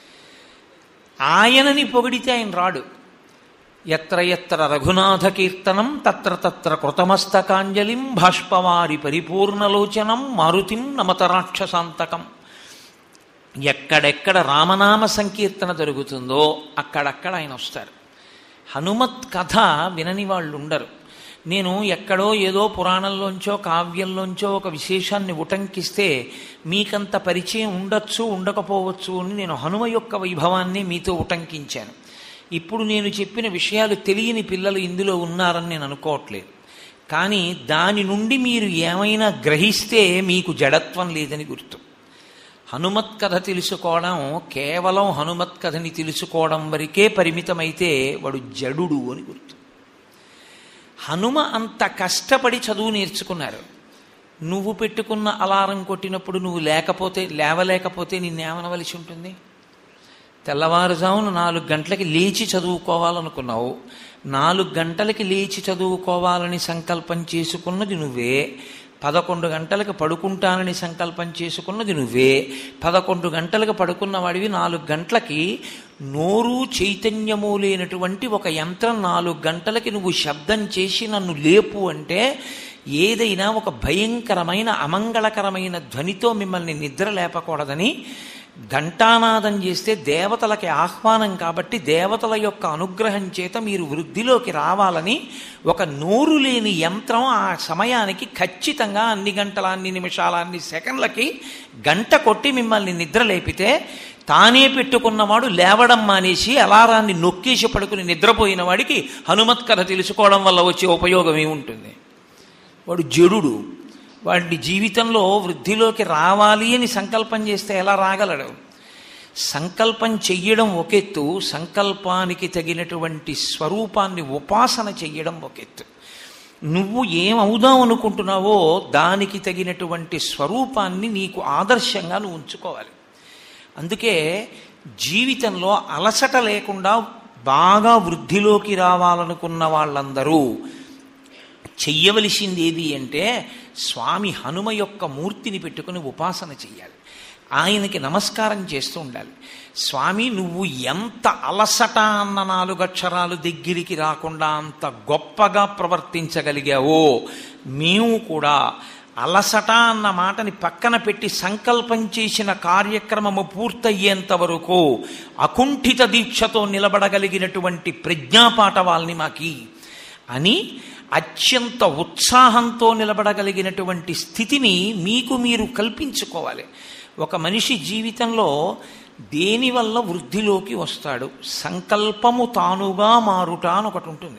ఆయనని పొగిడితే ఆయన రాడు. ఎత్ర ఎత్ర రఘునాథ కీర్తనం తత్ర తత్ర కృతమస్తకాంజలిం బాష్పవారి పరిపూర్ణలోచనం మారుతిం నమత రాక్షసాంతకం. ఎక్కడెక్కడ రామనామ సంకీర్తన జరుగుతుందో అక్కడక్కడ ఆయన వస్తారు. హనుమత్ కథ వినని వాళ్ళు ఉండరు. నేను ఎక్కడో ఏదో పురాణంలోంచో కావ్యంలోంచో ఒక విశేషాన్ని ఉటంకిస్తే మీకంత పరిచయం ఉండొచ్చు ఉండకపోవచ్చు అని నేను హనుమ యొక్క వైభవాన్ని మీతో ఉటంకించాను. ఇప్పుడు నేను చెప్పిన విషయాలు తెలియని పిల్లలు ఇందులో ఉన్నారని నేను అనుకోవట్లేదు. కానీ దాని నుండి మీరు ఏమైనా గ్రహిస్తే మీకు జడత్వం లేదని గుర్తు. హనుమత్ కథ తెలుసుకోవడం కేవలం హనుమత్ కథని తెలుసుకోవడం వరకే పరిమితమైతే వాడు జడుడు అని గుర్తు. హనుమ అంత కష్టపడి చదువు నేర్చుకున్నారు. నువ్వు పెట్టుకున్న అలారం కొట్టినప్పుడు నువ్వు లేవలేకపోతే నిన్నేమనవలసి ఉంటుంది? తెల్లవారుజామున 4 గంటలకి లేచి చదువుకోవాలనుకున్నావు. 4 గంటలకి లేచి చదువుకోవాలని సంకల్పం చేసుకున్నది నువ్వే. 11 గంటలకు పడుకుంటానని సంకల్పం చేసుకున్నది నువ్వే. 11 గంటలకు పడుకున్న వాడివి 4 గంటలకి నోరు చైతన్యము లేనటువంటి ఒక యంత్రం 4 గంటలకి నువ్వు శబ్దం చేసి నన్ను లేపు అంటే ఏదైనా ఒక భయంకరమైన అమంగళకరమైన ధ్వనితో మిమ్మల్ని నిద్ర లేపకూడదని ఘంటానాదం చేస్తే దేవతలకి ఆహ్వానం కాబట్టి దేవతల యొక్క అనుగ్రహం చేత మీరు వృద్ధిలోకి రావాలని ఒక నోరు లేని యంత్రం ఆ సమయానికి ఖచ్చితంగా అన్ని గంటల అన్ని నిమిషాల అన్ని సెకండ్లకి గంట కొట్టి మిమ్మల్ని నిద్ర లేపితే తానే పెట్టుకున్నవాడు లేవడం మానేసి అలారాన్ని నొక్కేసి పడుకుని నిద్రపోయిన వాడికి హనుమత్ కథ తెలుసుకోవడం వల్ల వచ్చే ఉపయోగం ఏముంటుంది? వాడు జడుడు. వాడి జీవితంలో వృద్ధిలోకి రావాలి అని సంకల్పం చేస్తే ఎలా రాగలడు? సంకల్పం చెయ్యడం ఒకెత్తు, సంకల్పానికి తగినటువంటి స్వరూపాన్ని ఉపాసన చెయ్యడం ఒకెత్తు. నువ్వు ఏమవుదాం అనుకుంటున్నావో దానికి తగినటువంటి స్వరూపాన్ని నీకు ఆదర్శంగా నువ్వు ఉంచుకోవాలి. అందుకే జీవితంలో అలసట లేకుండా బాగా వృద్ధిలోకి రావాలనుకున్న వాళ్ళందరూ చెయ్యవలసింది ఏది అంటే స్వామి హనుమ యొక్క మూర్తిని పెట్టుకుని ఉపాసన చెయ్యాలి. ఆయనకి నమస్కారం చేస్తూ ఉండాలి. స్వామి నువ్వు ఎంత అలసట అన్న 4 అక్షరాలు దగ్గరికి రాకుండా అంత గొప్పగా ప్రవర్తించగలిగావో మేము కూడా అలసట అన్న మాటని పక్కన పెట్టి సంకల్పం చేసిన కార్యక్రమము పూర్తయ్యేంత వరకు అకుంఠిత దీక్షతో నిలబడగలిగినటువంటి ప్రజ్ఞాపాఠవాల్ని మాకి అని అత్యంత ఉత్సాహంతో నిలబడగలిగినటువంటి స్థితిని మీకు మీరు కల్పించుకోవాలి. ఒక మనిషి జీవితంలో దేనివల్ల వృద్ధిలోకి వస్తాడు? సంకల్పము తానుగా మారుట అని ఒకటి ఉంటుంది.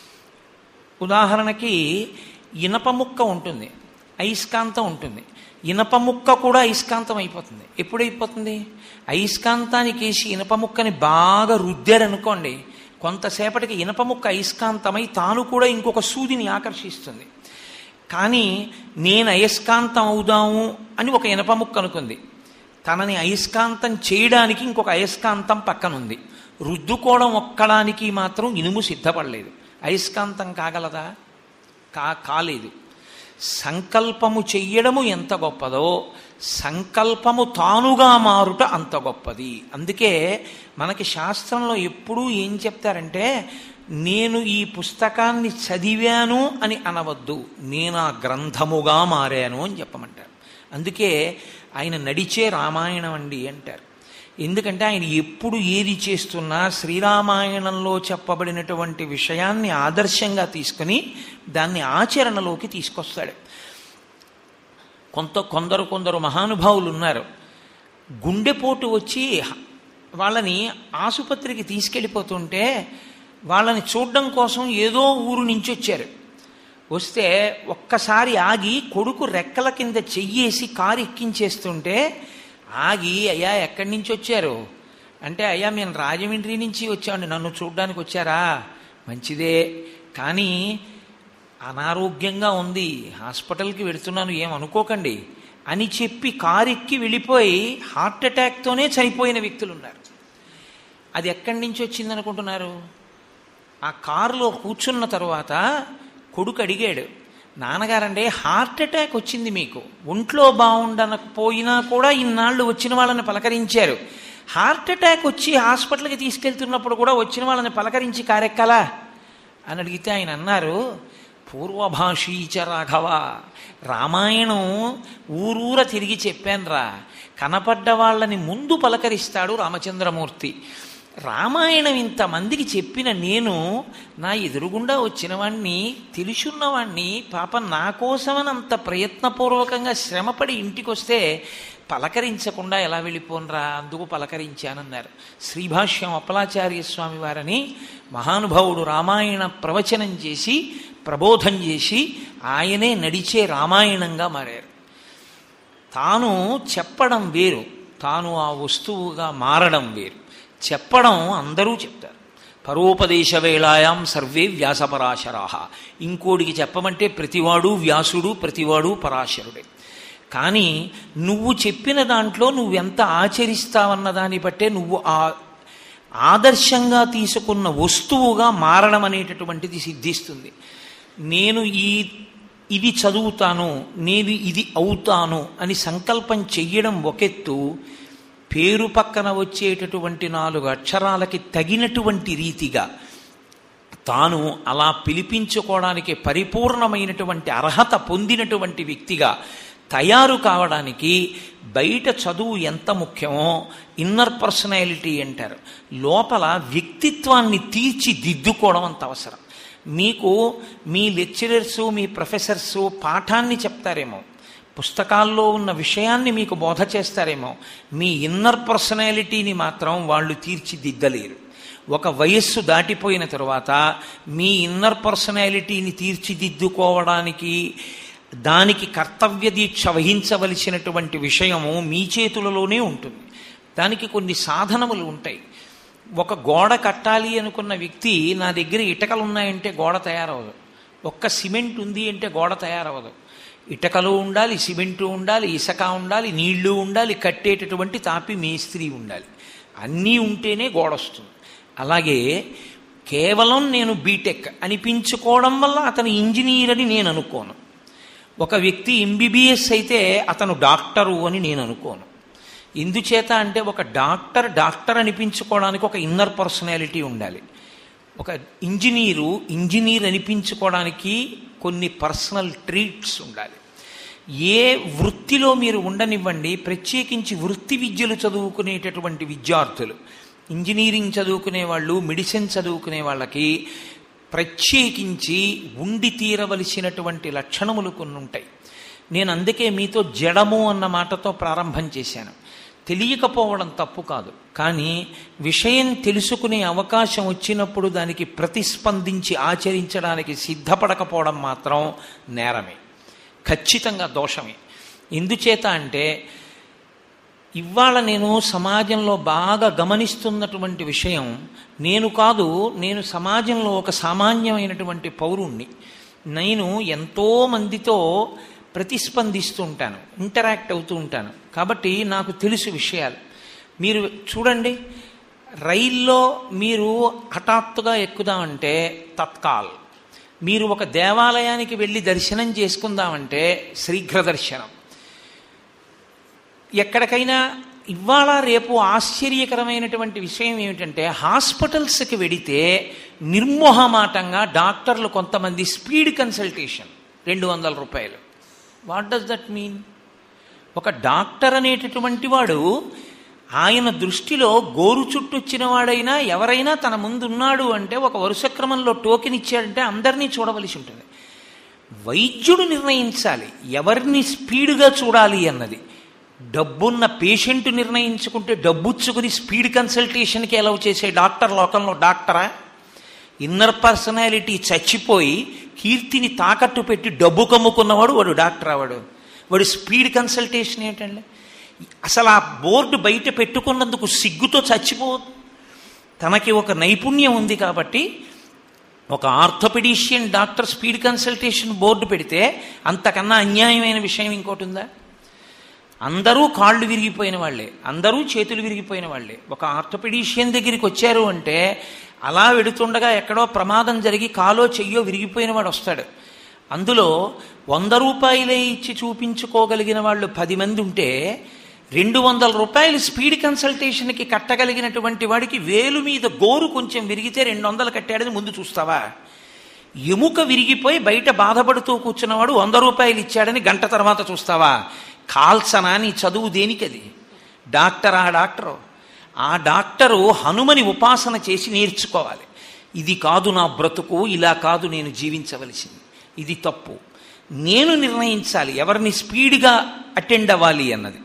ఉదాహరణకి ఇనప ముక్క ఉంటుంది, అయస్కాంతం ఉంటుంది. ఇనప ముక్క కూడా అయస్కాంతం అయిపోతుంది. ఎప్పుడైపోతుంది? అయస్కాంతానికి వేసి ఇనప ముక్కని బాగా రుద్దారనుకోండి, కొంతసేపటికి ఇనప ముక్క అయస్కాంతమై తాను కూడా ఇంకొక సూదిని ఆకర్షిస్తుంది. కానీ నేను అయస్కాంతం అవుదాము అని ఒక ఇనప ముక్క అనుకుంది. తనని అయస్కాంతం చేయడానికి ఇంకొక అయస్కాంతం పక్కనుంది. రుద్దుకోవడం ఒక్కడానికి మాత్రం ఇనుము సిద్ధపడలేదు. అయస్కాంతం కాగలదా? కాలేదు. సంకల్పము చెయ్యడము ఎంత గొప్పదో సంకల్పము తానుగా మారుట అంత గొప్పది. అందుకే మనకి శాస్త్రంలో ఎప్పుడూ ఏం చెప్తారంటే నేను ఈ పుస్తకాన్ని చదివాను అని అనవద్దు, నేను ఆ గ్రంథముగా మారాను అని చెప్పమంటారు. అందుకే ఆయన నడిచే రామాయణం అండి అంటారు. ఎందుకంటే ఆయన ఎప్పుడు ఏది చేస్తున్నా శ్రీరామాయణంలో చెప్పబడినటువంటి విషయాన్ని ఆదర్శంగా తీసుకుని దాన్ని ఆచరణలోకి తీసుకొస్తాడు. కొందరు మహానుభావులు ఉన్నారు, గుండెపోటు వచ్చి వాళ్ళని ఆసుపత్రికి తీసుకెళ్ళిపోతుంటే వాళ్ళని చూడడం కోసం ఏదో ఊరు నుంచి వచ్చారు. వస్తే ఒక్కసారి ఆగి కొడుకు రెక్కల కింద చెయ్యేసి కారు ఎక్కించేస్తుంటే ఆగి, అయ్యా ఎక్కడి నుంచి వచ్చారు అంటే, అయ్యా మేము రాజమండ్రి నుంచి వచ్చామండి. నన్ను చూడడానికి వచ్చారా? మంచిదే, కానీ అనారోగ్యంగా ఉంది, హాస్పిటల్కి వెళుతున్నాను, ఏమనుకోకండి అని చెప్పి కారు ఎక్కి వెళ్ళిపోయి హార్ట్ అటాక్తోనే చనిపోయిన వ్యక్తులు ఉన్నారు. అది ఎక్కడి నుంచి వచ్చింది అనుకుంటున్నారు? ఆ కారులో కూర్చున్న తర్వాత కొడుకు అడిగాడు, నాన్నగారంటే హార్ట్ అటాక్ వచ్చింది, మీకు ఒంట్లో బాగుండకపోయినా కూడా ఇన్నాళ్ళు వచ్చిన వాళ్ళని పలకరించారు. హార్ట్ అటాక్ వచ్చి హాస్పిటల్కి తీసుకెళ్తున్నప్పుడు కూడా వచ్చిన వాళ్ళని పలకరించి కారెక్కాలా అని అడిగితే ఆయన అన్నారు, పూర్వభాషీచ రాఘవ, రామాయణం ఊరూర తిరిగి చెప్పానురా, కనపడ్డ వాళ్ళని ముందు పలకరిస్తాడు రామచంద్రమూర్తి. రామాయణం ఇంతమందికి చెప్పిన నేను నా ఎదురుగుండా వచ్చిన వాణ్ణి, తెలుసున్నవాణ్ణి, పాపం నా కోసమని అంత ప్రయత్నపూర్వకంగా శ్రమపడి ఇంటికి వస్తే పలకరించకుండా ఎలా వెళ్ళిపోనరా, అందుకు పలకరించానన్నారు. శ్రీభాష్యం అప్పలాచార్య స్వామి వారని మహానుభావుడు రామాయణ ప్రవచనం చేసి ప్రబోధం చేసి ఆయనే నడిచే రామాయణంగా మారారు. తాను చెప్పడం వేరు, తాను ఆ వస్తువుగా మారడం వేరు. చెప్పడం అందరూ చెప్తారు, పరోపదేశ వేళాయాం సర్వే వ్యాసపరాశరాహ. ఇంకోడికి చెప్పమంటే ప్రతివాడు వ్యాసుడు, ప్రతివాడు పరాశరుడే. కానీ నువ్వు చెప్పిన దాంట్లో నువ్వెంత ఆచరిస్తావన్న దాన్ని బట్టే నువ్వు ఆ ఆదర్శంగా తీసుకున్న వస్తువుగా మారడం అనేటటువంటిది సిద్ధిస్తుంది. నేను ఇది చదువుతాను, నేను ఇది అవుతాను అని సంకల్పం చెయ్యడం ఒకెత్తు, పేరు పక్కన వచ్చేటటువంటి 4 అక్షరాలకి తగినటువంటి రీతిగా తాను అలా పిలిపించుకోవడానికి పరిపూర్ణమైనటువంటి అర్హత పొందినటువంటి వ్యక్తిగా తయారు కావడానికి బయట చదువు ఎంత ముఖ్యమో ఇన్నర్ పర్సనాలిటీ అంటారు, లోపల వ్యక్తిత్వాన్ని తీర్చిదిద్దుకోవడం అంత అవసరం. మీకు మీ లెక్చరర్సు, మీ ప్రొఫెసర్సు పాఠాన్ని చెప్తారేమో, పుస్తకాల్లో ఉన్న విషయాన్ని మీకు బోధ చేస్తారేమో, మీ ఇన్నర్ పర్సనాలిటీని మాత్రం వాళ్ళు తీర్చిదిద్దలేరు. ఒక వయస్సు దాటిపోయిన తరువాత మీ ఇన్నర్ పర్సనాలిటీని తీర్చిదిద్దుకోవడానికి దానికి కర్తవ్య దీక్ష వహించవలసినటువంటి విషయము మీ చేతులలోనే ఉంటుంది. దానికి కొన్ని సాధనములు ఉంటాయి. ఒక గోడ కట్టాలి అనుకున్న వ్యక్తి నా దగ్గర ఇటకలు ఉన్నాయంటే గోడ తయారవదు, ఒక్క సిమెంట్ ఉంది అంటే గోడ తయారవదు. ఇటకలు ఉండాలి, సిమెంటు ఉండాలి, ఇసుక ఉండాలి, నీళ్లు ఉండాలి, కట్టేటటువంటి తాపి మేస్త్రి ఉండాలి. అన్నీ ఉంటేనే గోడ వస్తుంది. అలాగే కేవలం నేను బీటెక్ అనిపించుకోవడం వల్ల అతను ఇంజనీర్ అని నేను అనుకోను. ఒక వ్యక్తి ఎంబీబీఎస్ అయితే అతను డాక్టరు అని నేను అనుకోను. ఎందుచేత అంటే ఒక డాక్టర్ అనిపించుకోవడానికి ఒక ఇన్నర్ పర్సనాలిటీ ఉండాలి. ఒక ఇంజనీర్ అనిపించుకోవడానికి కొన్ని పర్సనల్ ట్రీట్స్ ఉండాలి. ఏ వృత్తిలో మీరు ఉండనివ్వండి, ప్రత్యేకించి వృత్తి విద్యలు చదువుకునేటటువంటి విద్యార్థులు, ఇంజనీరింగ్ చదువుకునే వాళ్ళు, మెడిసిన్ చదువుకునే వాళ్ళకి ప్రత్యేకించి ఉండి తీరవలసినటువంటి లక్షణములు కొన్ని ఉంటాయి. నేను అందుకే మీతో జడము అన్న మాటతో ప్రారంభం చేశాను. తెలియకపోవడం తప్పు కాదు, కానీ విషయం తెలుసుకునే అవకాశం వచ్చినప్పుడు దానికి ప్రతిస్పందించి ఆచరించడానికి సిద్ధపడకపోవడం మాత్రం నేరమే, ఖచ్చితంగా దోషమే. ఎందుచేత అంటే ఇవాళ నేను సమాజంలో బాగా గమనిస్తున్నటువంటి విషయం, నేను సమాజంలో ఒక సామాన్యమైనటువంటి పౌరుణ్ణి. నేను ఎంతో మందితో ప్రతిస్పందిస్తూ ఉంటాను, ఇంటరాక్ట్ అవుతూ ఉంటాను. కాబట్టి నాకు తెలుసు విషయాలు. మీరు చూడండి, రైల్లో మీరు హఠాత్తుగా ఎక్కుదామంటే తత్కాల్, మీరు ఒక దేవాలయానికి వెళ్ళి దర్శనం చేసుకుందామంటే శీఘ్ర దర్శనం. ఎక్కడికైనా ఇవాళ రేపు ఆశ్చర్యకరమైనటువంటి విషయం ఏమిటంటే, హాస్పిటల్స్కి వెడితే నిర్మోహమాటంగా డాక్టర్లు కొంతమంది స్పీడ్ కన్సల్టేషన్ 200 రూపాయలు. What does that mean? ఒక డాక్టర్ అనేటటువంటి వాడు ఆయన దృష్టిలో గోరు చుట్టూ వచ్చిన వాడైనా ఎవరైనా తన ముందు ఉన్నాడు అంటే ఒక వరుస క్రమంలో టోకెన్ ఇచ్చాడంటే అందరినీ చూడవలసి ఉంటుంది. వైద్యుడు నిర్ణయించాలి ఎవరిని స్పీడ్గా చూడాలి అన్నది. డబ్బున్న పేషెంట్ నిర్ణయించుకుంటే డబ్బుచ్చుకుని స్పీడ్ కన్సల్టేషన్కి అలౌ చేసే డాక్టర్ లోకంలో డాక్టరా? ఇన్నర్ పర్సనాలిటీ చచ్చిపోయి కీర్తిని తాకట్టు పెట్టి డబ్బు కమ్ముకున్నవాడు వాడు డాక్టర్ అవాడు. వాడు స్పీడ్ కన్సల్టేషన్ ఏంటండి? అసలు ఆ బోర్డు బయట పెట్టుకున్నందుకు సిగ్గుతో చచ్చిపోవద్దు. తనకి ఒక నైపుణ్యం ఉంది కాబట్టి ఒక orthopaedician doctor speed consultation board పెడితే అంతకన్నా అన్యాయమైన విషయం ఇంకోటి ఉందా? అందరూ కాళ్ళు విరిగిపోయిన వాళ్ళే, అందరూ చేతులు విరిగిపోయిన వాళ్ళే. ఒక ఆర్థోపెడిషియన్ దగ్గరికి వచ్చారు అంటే అలా వెడుతుండగా ఎక్కడో ప్రమాదం జరిగి కాలో చెయ్యో విరిగిపోయిన వాడు వస్తాడు. అందులో 100 రూపాయలే ఇచ్చి చూపించుకోగలిగిన వాళ్ళు 10 మంది ఉంటే 200 రూపాయలు స్పీడ్ కన్సల్టేషన్కి కట్టగలిగినటువంటి వాడికి వేలు మీద గోరు కొంచెం విరిగితే 200 కట్టాడని ముందు చూస్తావా? ఎముక విరిగిపోయి బయట బాధపడుతూ కూర్చున్నవాడు 100 రూపాయలు ఇచ్చాడని గంట తర్వాత చూస్తావా? కాల్సనా నీ చదువు దేనికది? డాక్టరు ఆ డాక్టరు హనుమని ఉపాసన చేసి నేర్చుకోవాలి. ఇది కాదు నా బ్రతుకు, ఇలా కాదు నేను జీవించవలసింది, ఇది తప్పు. నేను నిర్ణయించాలి ఎవరిని స్పీడ్గా అటెండ్ అవ్వాలి అన్నది.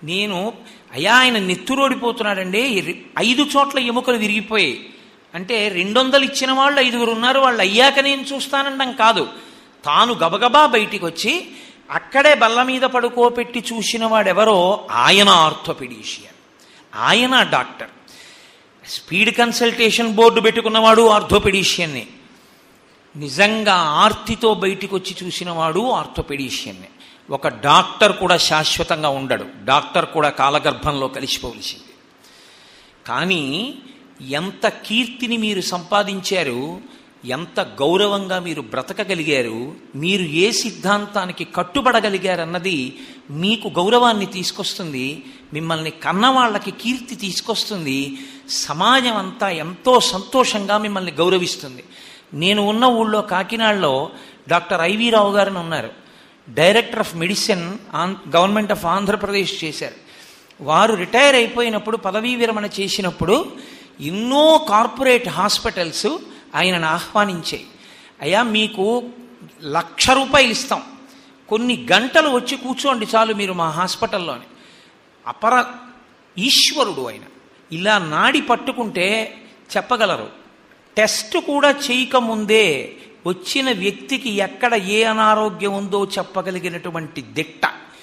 ఆయన నెత్తురోడిపోతున్నాడండి, 5 చోట్ల ఎముకలు విరిగిపోయాయి అంటే 200 ఇచ్చిన వాళ్ళు 5 ఉన్నారు, వాళ్ళు అయ్యాక నేను చూస్తానడం కాదు. తాను గబగబా బయటికి వచ్చి అక్కడే బల్ల మీద పడుకోపెట్టి చూసిన వాడెవరో ఆయన ఆర్థోపెడిషియన్, ఆయన డాక్టర్. స్పీడ్ కన్సల్టేషన్ బోర్డు పెట్టుకున్నవాడు ఆర్థోపెడిషియన్ని, నిజంగా ఆర్తితో బయటికి వచ్చి చూసినవాడు ఆర్థోపెడిషియన్ని. ఒక డాక్టర్ కూడా శాశ్వతంగా ఉండడు, డాక్టర్ కూడా కాలగర్భంలో కలిసిపోవలసింది. కానీ ఎంత కీర్తిని మీరు సంపాదించారు, ఎంత గౌరవంగా మీరు బ్రతకగలిగారు, మీరు ఏ సిద్ధాంతానికి కట్టుబడగలిగారన్నది మీకు గౌరవాన్ని తీసుకొస్తుంది, మిమ్మల్ని కన్నవాళ్ళకి కీర్తి తీసుకొస్తుంది, సమాజం అంతా ఎంతో సంతోషంగా మిమ్మల్ని గౌరవిస్తుంది. నేను ఉన్న ఊళ్ళో కాకినాడలో డాక్టర్ ఐవి రావు గారిని ఉన్నారు, director of medicine government of Andhra Pradesh చేశారు. వారు రిటైర్ అయిపోయినప్పుడు, పదవీ విరమణ చేసినప్పుడు ఎన్నో కార్పొరేట్ హాస్పిటల్స్ ఆయనను ఆహ్వానించాయి. అయ్యా మీకు ₹1,00,000 ఇస్తాం, కొన్ని గంటలు వచ్చి కూర్చోండి చాలు మీరు మా హాస్పిటల్లోని. అపర ఈశ్వరుడు ఆయన. ఇలా నాడి పట్టుకుంటే చెప్పగలరు. టెస్ట్ కూడా చేయకముందే వచ్చిన వ్యక్తికి ఎక్కడ ఏ అనారోగ్యం ఉందో చెప్పగలిగినటువంటి దిట్ట.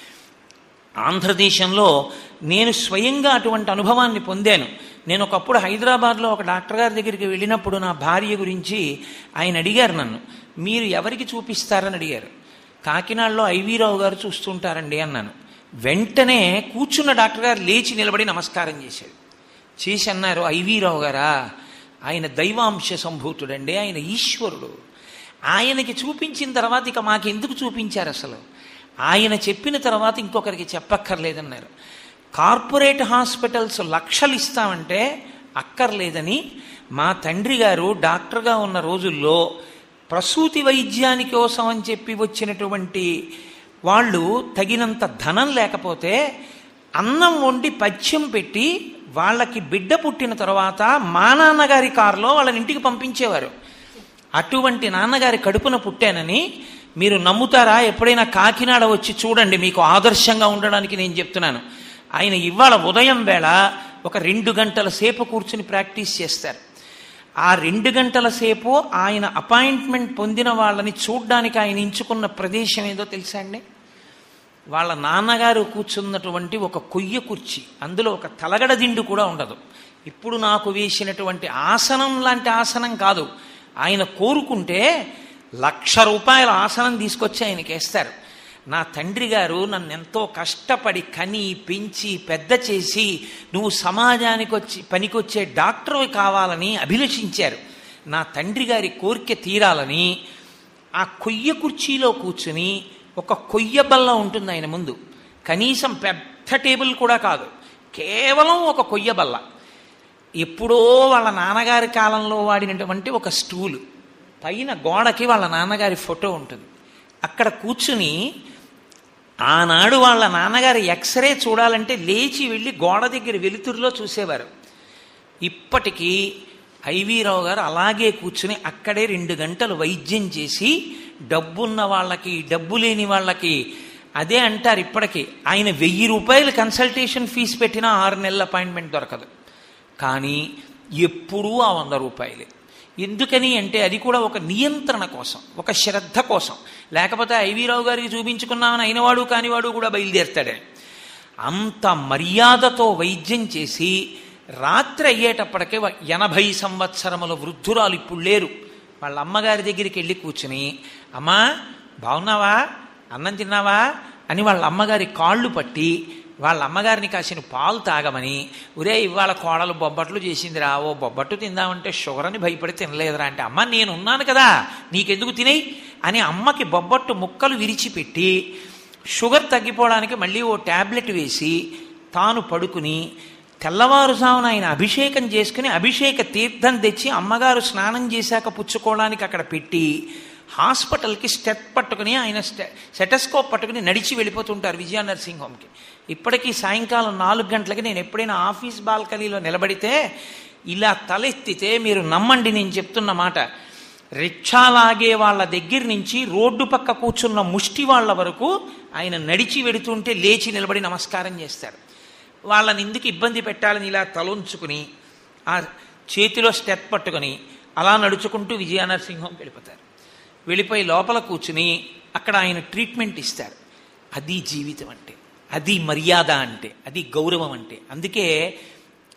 ఆంధ్రదేశంలో నేను స్వయంగా అటువంటి అనుభవాన్ని పొందాను. నేను ఒకప్పుడు హైదరాబాద్లో ఒక డాక్టర్ గారి దగ్గరికి వెళ్ళినప్పుడు నా భార్య గురించి ఆయన అడిగారు నన్ను, మీరు ఎవరికి చూపిస్తారని అడిగారు. కాకినాడలో ఐవి రావు గారు చూస్తుంటారండి అన్నాను. వెంటనే కూర్చున్న డాక్టర్ గారు లేచి నిలబడి నమస్కారం చేశాడు. చేసి అన్నారు, ఐవి రావు గారా, ఆయన దైవాంశ సంభూతుడండి, ఆయన ఈశ్వరుడు. ఆయనకి చూపించిన తర్వాత ఇక మాకెందుకు చూపించారు, అసలు ఆయన చెప్పిన తర్వాత ఇంకొకరికి చెప్పక్కర్లేదన్నారు. కార్పొరేట్ హాస్పిటల్స్ లక్షలు ఇస్తామంటే అక్కర్లేదని మా తండ్రి గారు డాక్టర్గా ఉన్న రోజుల్లో ప్రసూతి వైద్యాని కోసం అని చెప్పి వచ్చినటువంటి వాళ్ళు తగినంత ధనం లేకపోతే అన్నం వండి పథ్యం పెట్టి వాళ్ళకి బిడ్డ పుట్టిన తర్వాత మా నాన్నగారి కారులో వాళ్ళని ఇంటికి పంపించేవారు. అటువంటి నాన్నగారి కడుపున పుట్టానని మీరు నమ్ముతారా? ఎప్పుడైనా కాకినాడ వచ్చి చూడండి, మీకు ఆదర్శంగా ఉండడానికి నేను చెప్తున్నాను. ఆయన ఇవాళ ఉదయం వేళ ఒక 2 గంటల సేపు కూర్చుని ప్రాక్టీస్ చేస్తారు. ఆ 2 గంటల సేపు ఆయన అపాయింట్మెంట్ పొందిన వాళ్ళని చూడ్డానికి ఆయన ఎంచుకున్న ప్రదేశం ఏదో తెలుసా అండి? వాళ్ళ నాన్నగారు కూర్చున్నటువంటి ఒక కొయ్య కుర్చీ, అందులో ఒక తలగడ దిండు కూడా ఉండదు. ఇప్పుడు నాకు వేసినటువంటి ఆసనం లాంటి ఆసనం కాదు. ఆయన కోరుకుంటే ₹1,00,000 ఆసనం తీసుకొచ్చి ఆయనకి వేస్తారు. నా తండ్రి గారు నన్ను ఎంతో కష్టపడి కని పెంచి పెద్ద చేసి నువ్వు సమాజానికి వచ్చి పనికొచ్చే డాక్టర్ కావాలని అభిలషించారు. నా తండ్రి గారి కోరిక తీరాలని ఆ కొయ్య కుర్చీలో కూర్చుని, ఒక కొయ్య బల్ల ఉంటుంది ఆయన ముందు, కనీసం పెద్ద టేబుల్ కూడా కాదు, కేవలం ఒక కొయ్య బల్ల, ఎప్పుడో వాళ్ళ నాన్నగారి కాలంలో వాడినటువంటి ఒక స్టూలు, పైన గోడకి వాళ్ళ నాన్నగారి ఫోటో ఉంటుంది. అక్కడ కూర్చుని ఆనాడు వాళ్ళ నాన్నగారి ఎక్స్రే చూడాలంటే లేచి వెళ్ళి గోడ దగ్గర వెలుతురులో చూసేవారు. ఇప్పటికీ ఐవి రావు గారు అలాగే కూర్చుని అక్కడే 2 గంటలు వైద్యం చేసి డబ్బున్న వాళ్ళకి డబ్బు లేని వాళ్ళకి, అదే అంటారు ఇప్పటికీ, ఆయన ₹1,000 కన్సల్టేషన్ ఫీజు పెట్టినా 6 నెలల అపాయింట్మెంట్ దొరకదు. కానీ ఎప్పుడూ ఆ ₹100. ఎందుకని అంటే అది కూడా ఒక నియంత్రణ కోసం, ఒక శ్రద్ధ కోసం. లేకపోతే ఐవి రావు గారికి చూపించుకున్నామని అయినవాడు కానివాడు కూడా బయలుదేరుతాడే. అంత మర్యాదతో వైద్యం చేసి రాత్రి అయ్యేటప్పటికే 80 సంవత్సరముల వృద్ధురాలు, ఇప్పుడు లేరు, వాళ్ళ అమ్మగారి దగ్గరికి వెళ్ళి కూర్చుని, అమ్మా బాగున్నావా, అన్నం తిన్నావా అని వాళ్ళ అమ్మగారి కాళ్ళు పట్టి వాళ్ళ అమ్మగారిని కాసిన పాలు తాగమని, ఒరే ఇవాళ కోడలు బొబ్బట్లు చేసిందిరా, ఓ బొబ్బట్టు తిందామంటే షుగర్ అని భయపడి తినలేదురా అంటే, అమ్మ నేను ఉన్నాను కదా నీకెందుకు తినేయి అని అమ్మకి బొబ్బట్టు ముక్కలు విరిచిపెట్టి షుగర్ తగ్గిపోవడానికి మళ్ళీ ఓ ట్యాబ్లెట్ వేసి తాను పడుకుని, తెల్లవారుజామున ఆయన అభిషేకం చేసుకుని అభిషేక తీర్థం తెచ్చి అమ్మగారు స్నానం చేశాక పుచ్చుకోవడానికి అక్కడ పెట్టి హాస్పిటల్కి స్టెప్ పట్టుకుని ఆయన స్టెటస్కోప్ పట్టుకుని నడిచి వెళ్ళిపోతుంటారు విజయ నర్సింగ్ హోమ్కి. ఇప్పటికీ సాయంకాలం 4 గంటలకి నేను ఎప్పుడైనా ఆఫీస్ బాల్కనీలో నిలబడితే ఇలా తలెత్తితే మీరు నమ్మండి నేను చెప్తున్న మాట, రిక్షాలాగే వాళ్ళ దగ్గర నుంచి రోడ్డు పక్క కూర్చున్న ముష్టి వాళ్ళ వరకు ఆయన నడిచి వెడుతుంటే లేచి నిలబడి నమస్కారం చేస్తారు. వాళ్ళని ఎందుకు ఇబ్బంది పెట్టాలని ఇలా తలొంచుకుని ఆ చేతిలో స్టెప్ పట్టుకొని అలా నడుచుకుంటూ విజయ నర్సింగ్ హోమ్కి వెళ్ళిపోతారు. వెళ్ళిపోయి లోపల కూర్చుని అక్కడ ఆయన ట్రీట్మెంట్ ఇస్తారు. అది జీవితం అంటే, అది మర్యాద అంటే, అది గౌరవం అంటే. అందుకే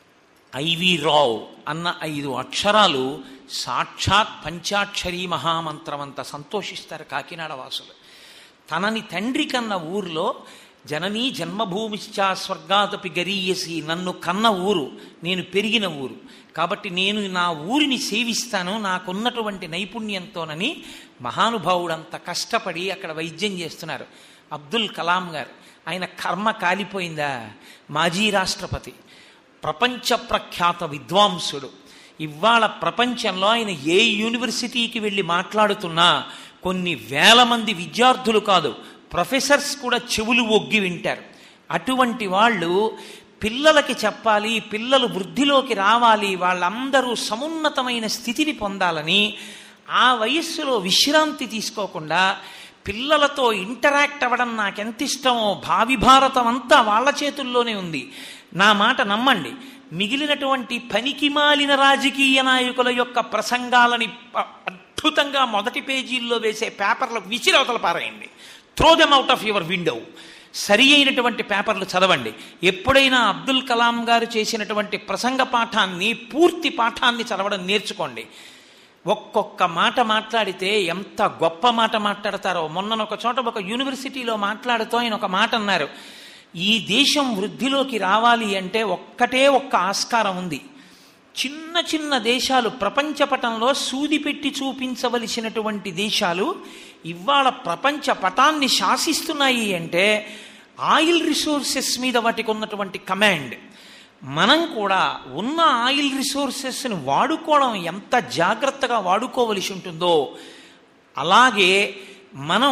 ఐవి రావు అన్న 5 అక్షరాలు సాక్షాత్ పంచాక్షరీ మహామంత్రం అంత సంతోషిస్తారు కాకినాడ వాసులు. తనని తండ్రి కన్న ఊర్లో జననీ జన్మభూమిశ్చ స్వర్గాదపి గరీయసి, నన్ను కన్న ఊరు, నేను పెరిగిన ఊరు, కాబట్టి నేను నా ఊరిని సేవిస్తాను నాకున్నటువంటి నైపుణ్యంతోనని మహానుభావుడంత కష్టపడి అక్కడ వైద్యం చేస్తున్నారు. అబ్దుల్ కలాం గారు, ఆయన కర్మ కాలిపోయిందా? మాజీ రాష్ట్రపతి, ప్రపంచ ప్రఖ్యాత విద్వాంసుడు. ఇవాళ ప్రపంచంలో ఆయన ఏ యూనివర్సిటీకి వెళ్ళి మాట్లాడుతున్నా కొన్ని వేల మంది విద్యార్థులు కాదు, ప్రొఫెసర్స్ కూడా చెవులు ఒగ్గి వింటారు. అటువంటి వాళ్ళు పిల్లలకి చెప్పాలి, పిల్లలు వృద్ధిలోకి రావాలి, వాళ్ళందరూ సమున్నతమైన స్థితిని పొందాలని ఆ వయస్సులో విశ్రాంతి తీసుకోకుండా పిల్లలతో ఇంటరాక్ట్ అవ్వడం నాకెంత ఇష్టమో, భావి భారతం అంతా వాళ్ళ చేతుల్లోనే ఉంది. నా మాట నమ్మండి, మిగిలినటువంటి పనికిమాలిన రాజకీయ నాయకుల యొక్క ప్రసంగాలని అద్భుతంగా మొదటి పేజీల్లో వేసే పేపర్లకు విసిరవతల పారేయండి. Throw them out of your window. సరి అయినటువంటి పేపర్లు చదవండి. ఎప్పుడైనా అబ్దుల్ కలాం గారు చేసినటువంటి ప్రసంగ పాఠాన్ని, పూర్తి పాఠాన్ని చదవడం నేర్చుకోండి. ఒక్కొక్క మాట మాట్లాడితే ఎంత గొప్ప మాట మాట్లాడతారో. మొన్న ఒక చోట ఒక యూనివర్సిటీలో మాట్లాడుతూ ఆయన ఒక మాట అన్నారు, ఈ దేశం వృద్ధిలోకి రావాలి అంటే ఒక్క ఆస్కారం ఉంది. చిన్న చిన్న దేశాలు, ప్రపంచ పటంలో సూది పెట్టి చూపించవలసినటువంటి దేశాలు ఇవాళ ప్రపంచ పటాన్ని శాసిస్తున్నాయి అంటే ఆయిల్ రిసోర్సెస్ మీద వాటికి ఉన్నటువంటి కమాండ్. మనం కూడా ఉన్న ఆయిల్ రిసోర్సెస్ని వాడుకోవడం ఎంత జాగ్రత్తగా వాడుకోవలసి ఉంటుందో, అలాగే మనం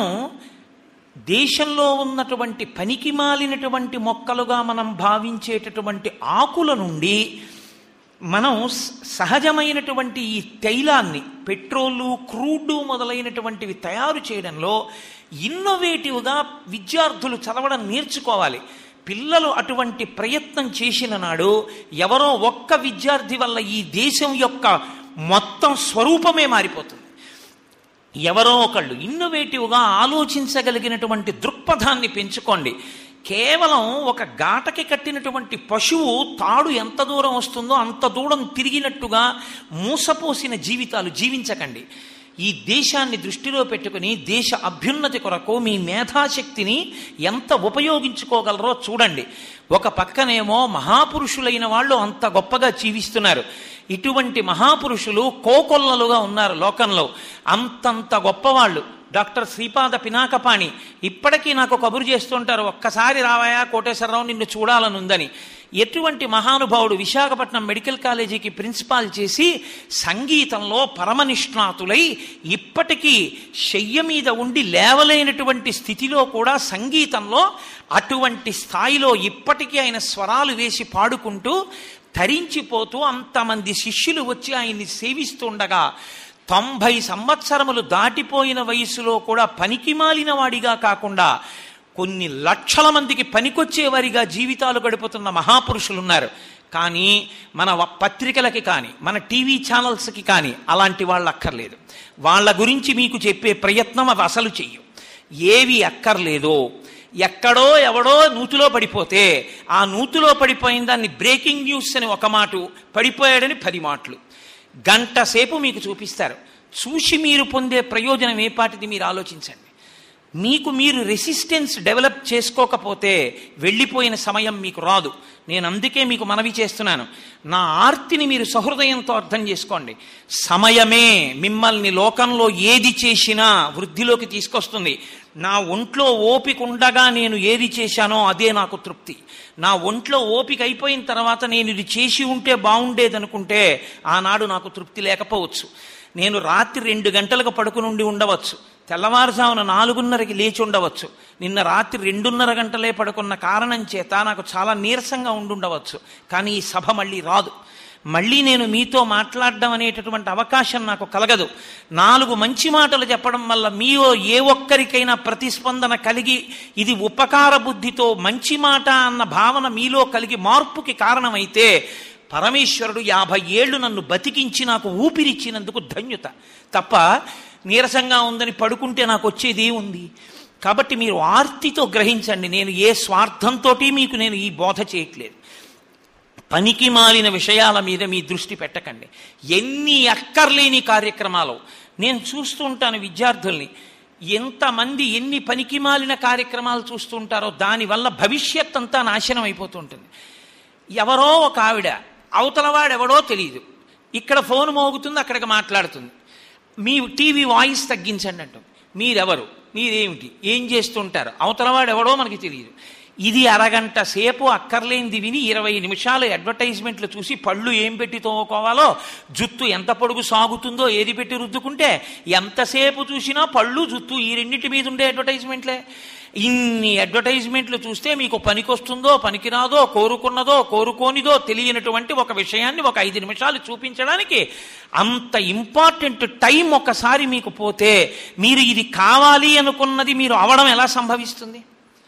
దేశంలో ఉన్నటువంటి పనికి మాలినటువంటి మొక్కలుగా మనం భావించేటటువంటి ఆకుల నుండి మనం సహజమైనటువంటి ఈ తైలాన్ని, పెట్రోలు, క్రూడు మొదలైనటువంటివి తయారు చేయడంలో ఇన్నోవేటివ్గా విద్యార్థులు చదవడం నేర్చుకోవాలి. పిల్లలు అటువంటి ప్రయత్నం చేసిన నాడు ఎవరో ఒక్క విద్యార్థి వల్ల ఈ దేశం యొక్క మొత్తం స్వరూపమే మారిపోతుంది. ఎవరో ఒకళ్ళు ఇన్నోవేటివ్గా ఆలోచించగలిగినటువంటి దృక్పథాన్ని పెంచుకోండి. కేవలం ఒక గాటకి కట్టినటువంటి పశువు తాడు ఎంత దూరం వస్తుందో అంత దూరం తిరిగినట్టుగా మూసపోసిన జీవితాలు జీవించకండి. ఈ దేశాన్ని దృష్టిలో పెట్టుకుని దేశ అభ్యున్నతి కొరకు మీ మేధాశక్తిని ఎంత ఉపయోగించుకోగలరో చూడండి. ఒక పక్కనేమో మహాపురుషులైన వాళ్ళు అంత గొప్పగా జీవిస్తున్నారు. ఇటువంటి మహాపురుషులు కోకొల్లలుగా ఉన్నారు లోకంలో. అంతంత గొప్పవాళ్ళు. డాక్టర్ శ్రీపాద పినాకపాణి ఇప్పటికీ నాకు కబురు చేస్తుంటారు, ఒక్కసారి రావాయా కోటేశ్వరరావు, నిన్ను చూడాలనుందని. ఎటువంటి మహానుభావుడు! విశాఖపట్నం మెడికల్ కాలేజీకి ప్రిన్సిపాల్ చేసి సంగీతంలో పరమనిష్ణాతులై ఇప్పటికీ శయ్య మీద ఉండి లేవలేనటువంటి స్థితిలో కూడా సంగీతంలో అటువంటి స్థాయిలో ఇప్పటికీ ఆయన స్వరాలు వేసి పాడుకుంటూ ధరించిపోతూ అంతమంది శిష్యులు వచ్చి ఆయన్ని సేవిస్తుండగా 90 సంవత్సరములు దాటిపోయిన వయసులో కూడా పనికిమాలిన వాడిగా కాకుండా కొన్ని లక్షల మందికి పనికొచ్చేవారిగా జీవితాలు గడుపుతున్న మహాపురుషులు ఉన్నారు. కానీ మన పత్రికలకి కానీ మన టీవీ ఛానల్స్కి కానీ అలాంటి వాళ్ళు అక్కర్లేదు. వాళ్ళ గురించి మీకు చెప్పే ప్రయత్నం అవి అసలు చెయ్యం. ఏవి అక్కర్లేదో, ఎక్కడో ఎవడో నూతిలో పడిపోతే ఆ నూతిలో పడిపోయిన దాన్ని బ్రేకింగ్ న్యూస్ అని ఒక మాట, పడిపోయాడని 10 మాటలు గంట సేపు మీకు చూపిస్తారు. చూసి మీరు పొందే ప్రయోజనం ఏ పాటిది మీరు ఆలోచించండి. మీకు మీరు రెసిస్టెన్స్ డెవలప్ చేసుకోకపోతే వెళ్ళిపోయిన సమయం మీకు రాదు. నేను అందుకే మీకు మనవి చేస్తున్నాను, నా ఆర్తిని మీరు సహృదయంతో అర్థం చేసుకోండి. సమయమే మిమ్మల్ని లోకంలో ఏది చేసినా వృద్ధిలోకి తీసుకొస్తుంది. నా ఒంట్లో ఓపిక ఉండగా నేను ఏది చేశానో అదే నాకు తృప్తి. నా ఒంట్లో ఓపిక అయిపోయిన తర్వాత నేను ఇది చేసి ఉంటే బాగుండేదనుకుంటే ఆనాడు నాకు తృప్తి లేకపోవచ్చు. నేను రాత్రి 2 గంటలకు పడుకుని ఉండవచ్చు, తెల్లవారుజామున 4:30కి లేచి ఉండవచ్చు. నిన్న రాత్రి 2:30 గంటలే పడుకున్న కారణం చేత నాకు చాలా నీరసంగా ఉండుండవచ్చు. కానీ ఈ సభ మళ్ళీ రాదు. మళ్ళీ నేను మీతో మాట్లాడడం అనేటటువంటి అవకాశం నాకు కలగదు. 4 మంచి మాటలు చెప్పడం వల్ల మీలో ఏ ఒక్కరికైనా ప్రతిస్పందన కలిగి ఇది ఉపకార బుద్ధితో మంచి మాట అన్న భావన మీలో కలిగి మార్పుకి కారణమైతే పరమేశ్వరుడు 50 ఏళ్ళు నన్ను బతికించి నాకు ఊపిరిచ్చినందుకు ధన్యత తప్ప నీరసంగా ఉందని పడుకుంటే నాకు వచ్చేది ఉంది. కాబట్టి మీరు ఆర్తితో గ్రహించండి. నేను ఏ స్వార్థంతో మీకు నేను ఈ బోధ చేయట్లేదు. పనికి మాలిన విషయాల మీద మీ దృష్టి పెట్టకండి. ఎన్ని అక్కర్లేని కార్యక్రమాలు నేను చూస్తూ ఉంటాను. విద్యార్థుల్ని ఎంతమంది ఎన్ని పనికి మాలిన కార్యక్రమాలు చూస్తూ ఉంటారో దానివల్ల భవిష్యత్ అంతా నాశనం అయిపోతూ ఉంటుంది. ఎవరో ఒక ఆవిడ, అవతలవాడెవడో తెలియదు, ఇక్కడ ఫోన్ మోగుతుంది, అక్కడికి మాట్లాడుతుంది. మీ టీవీ వాయిస్ తగ్గించండి అంటుంది. మీరెవరు, మీరేమిటి, ఏం చేస్తుంటారు, అవతలవాడెవడో మనకి తెలియదు. ఇది అరగంట సేపు అక్కర్లేనిది విని 20 నిమిషాలు అడ్వర్టైజ్మెంట్లు చూసి పళ్ళు ఏం పెట్టి తోముకోవాలో, జుత్తు ఎంత పొడుగు సాగుతుందో ఏది పెట్టి రుద్దుకుంటే, ఎంతసేపు చూసినా పళ్ళు జుత్తు ఈ రెండింటి మీద ఉండే అడ్వర్టైజ్మెంట్లే. ఇన్ని అడ్వర్టైజ్మెంట్లు చూస్తే మీకు పనికొస్తుందో పనికిరాదో, కోరుకున్నదో కోరుకోనిదో తెలియనటువంటి ఒక విషయాన్ని ఒక 5 నిమిషాలు చూపించడానికి అంత ఇంపార్టెంట్ టైం ఒకసారి మీకు పోతే మీరు ఇది కావాలి అనుకున్నది మీరు అవడం ఎలా సంభవిస్తుంది?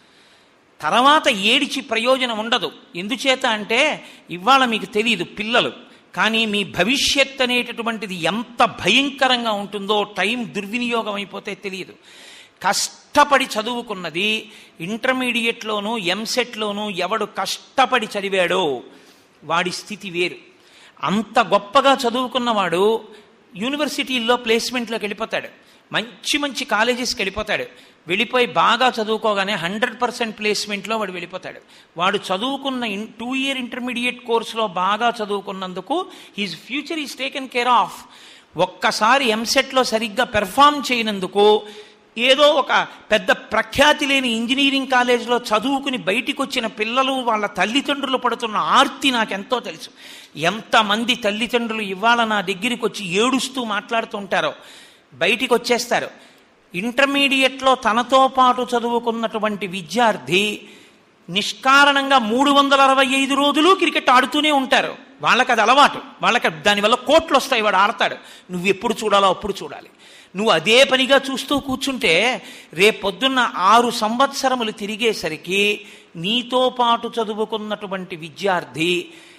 తర్వాత ఏడిచి ప్రయోజనం ఉండదు. ఎందుచేత అంటే ఇవాళ మీకు తెలియదు పిల్లలు, కానీ మీ భవిష్యత్ అనేటటువంటిది ఎంత భయంకరంగా ఉంటుందో టైం దుర్వినియోగం అయిపోతే తెలియదు. కష్టపడి చదువుకున్నది ఇంటర్మీడియట్లోనూ ఎంసెట్లోనూ ఎవడు కష్టపడి చదివాడో వాడి స్థితి వేరు. అంత గొప్పగా చదువుకున్నవాడు యూనివర్సిటీల్లో ప్లేస్మెంట్లోకి వెళ్ళిపోతాడు, మంచి మంచి కాలేజెస్కి వెళ్ళిపోతాడు. వెళ్ళిపోయి బాగా చదువుకోగానే 100% ప్లేస్మెంట్లో వాడు వెళ్ళిపోతాడు. వాడు చదువుకున్న 2 ఇయర్ ఇంటర్మీడియట్ కోర్సులో బాగా చదువుకున్నందుకు his future is taken care of. ఒక్కసారి ఎంసెట్లో సరిగ్గా పెర్ఫామ్ చేయనందుకు ఏదో ఒక పెద్ద ప్రఖ్యాతి లేని ఇంజనీరింగ్ కాలేజీలో చదువుకుని బయటికి వచ్చిన పిల్లలు వాళ్ళ తల్లిదండ్రులు పడుతున్న ఆర్తి నాకెంతో తెలుసు. ఎంతమంది తల్లిదండ్రులు ఇవాళ నా దగ్గరికి వచ్చి ఏడుస్తూ మాట్లాడుతుంటారో. బయటికి వచ్చేస్తారు. ఇంటర్మీడియట్లో తనతో పాటు చదువుకున్నటువంటి విద్యార్థి నిష్కారణంగా 365 రోజులు క్రికెట్ ఆడుతూనే ఉంటారు. వాళ్ళకి అది అలవాటు, వాళ్ళకి దానివల్ల కోట్లు వస్తాయి, వాడు ఆడతాడు. నువ్వు ఎప్పుడు చూడాలో అప్పుడు చూడాలి. నువ్వు అదే పనిగా చూస్తూ కూర్చుంటే రేపొద్దున్న 6 సంవత్సరములు తిరిగేసరికి నీతో పాటు చదువుకున్నటువంటి విద్యార్థి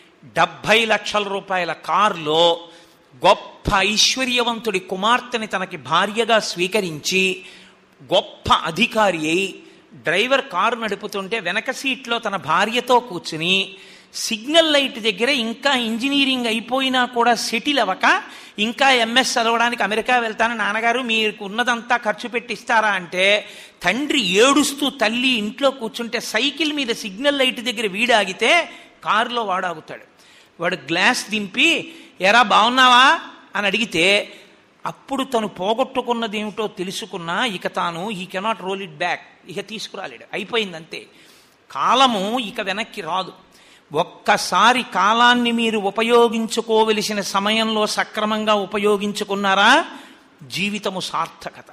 70 లక్షల రూపాయల కారులో గొప్ప ఐశ్వర్యవంతుడి కుమార్తెని తనకి భార్యగా స్వీకరించి గొప్ప అధికారి అయి డ్రైవర్ కారు నడుపుతుంటే వెనక సీట్లో తన భార్యతో కూర్చుని సిగ్నల్ లైట్ దగ్గర ఇంకా ఇంజనీరింగ్ అయిపోయినా కూడా సెటిల్ అవ్వక ఇంకా ఎంఎస్ చదవడానికి అమెరికా వెళ్తాను నాన్నగారు మీకు ఉన్నదంతా ఖర్చు పెట్టిస్తారా అంటే తండ్రి ఏడుస్తూ తల్లి ఇంట్లో కూర్చుంటే సైకిల్ మీద సిగ్నల్ లైట్ దగ్గర వీడాగితే కారులో వాడాగుతాడు. వాడు గ్లాస్ దింపి ఎరా బాగున్నావా అని అడిగితే అప్పుడు తను పోగొట్టుకున్నది ఏమిటో తెలుసుకున్నా ఇక తాను ఈ కెనాట్ రోల్ ఇట్ బ్యాక్, ఇక తీసుకురాలేడు, అయిపోయిందంతే. కాలము ఇక వెనక్కి రాదు. ఒక్కసారి కాలాన్ని మీరు ఉపయోగించుకోవలసిన సమయంలో సక్రమంగా ఉపయోగించుకున్నారా జీవితము సార్థకత.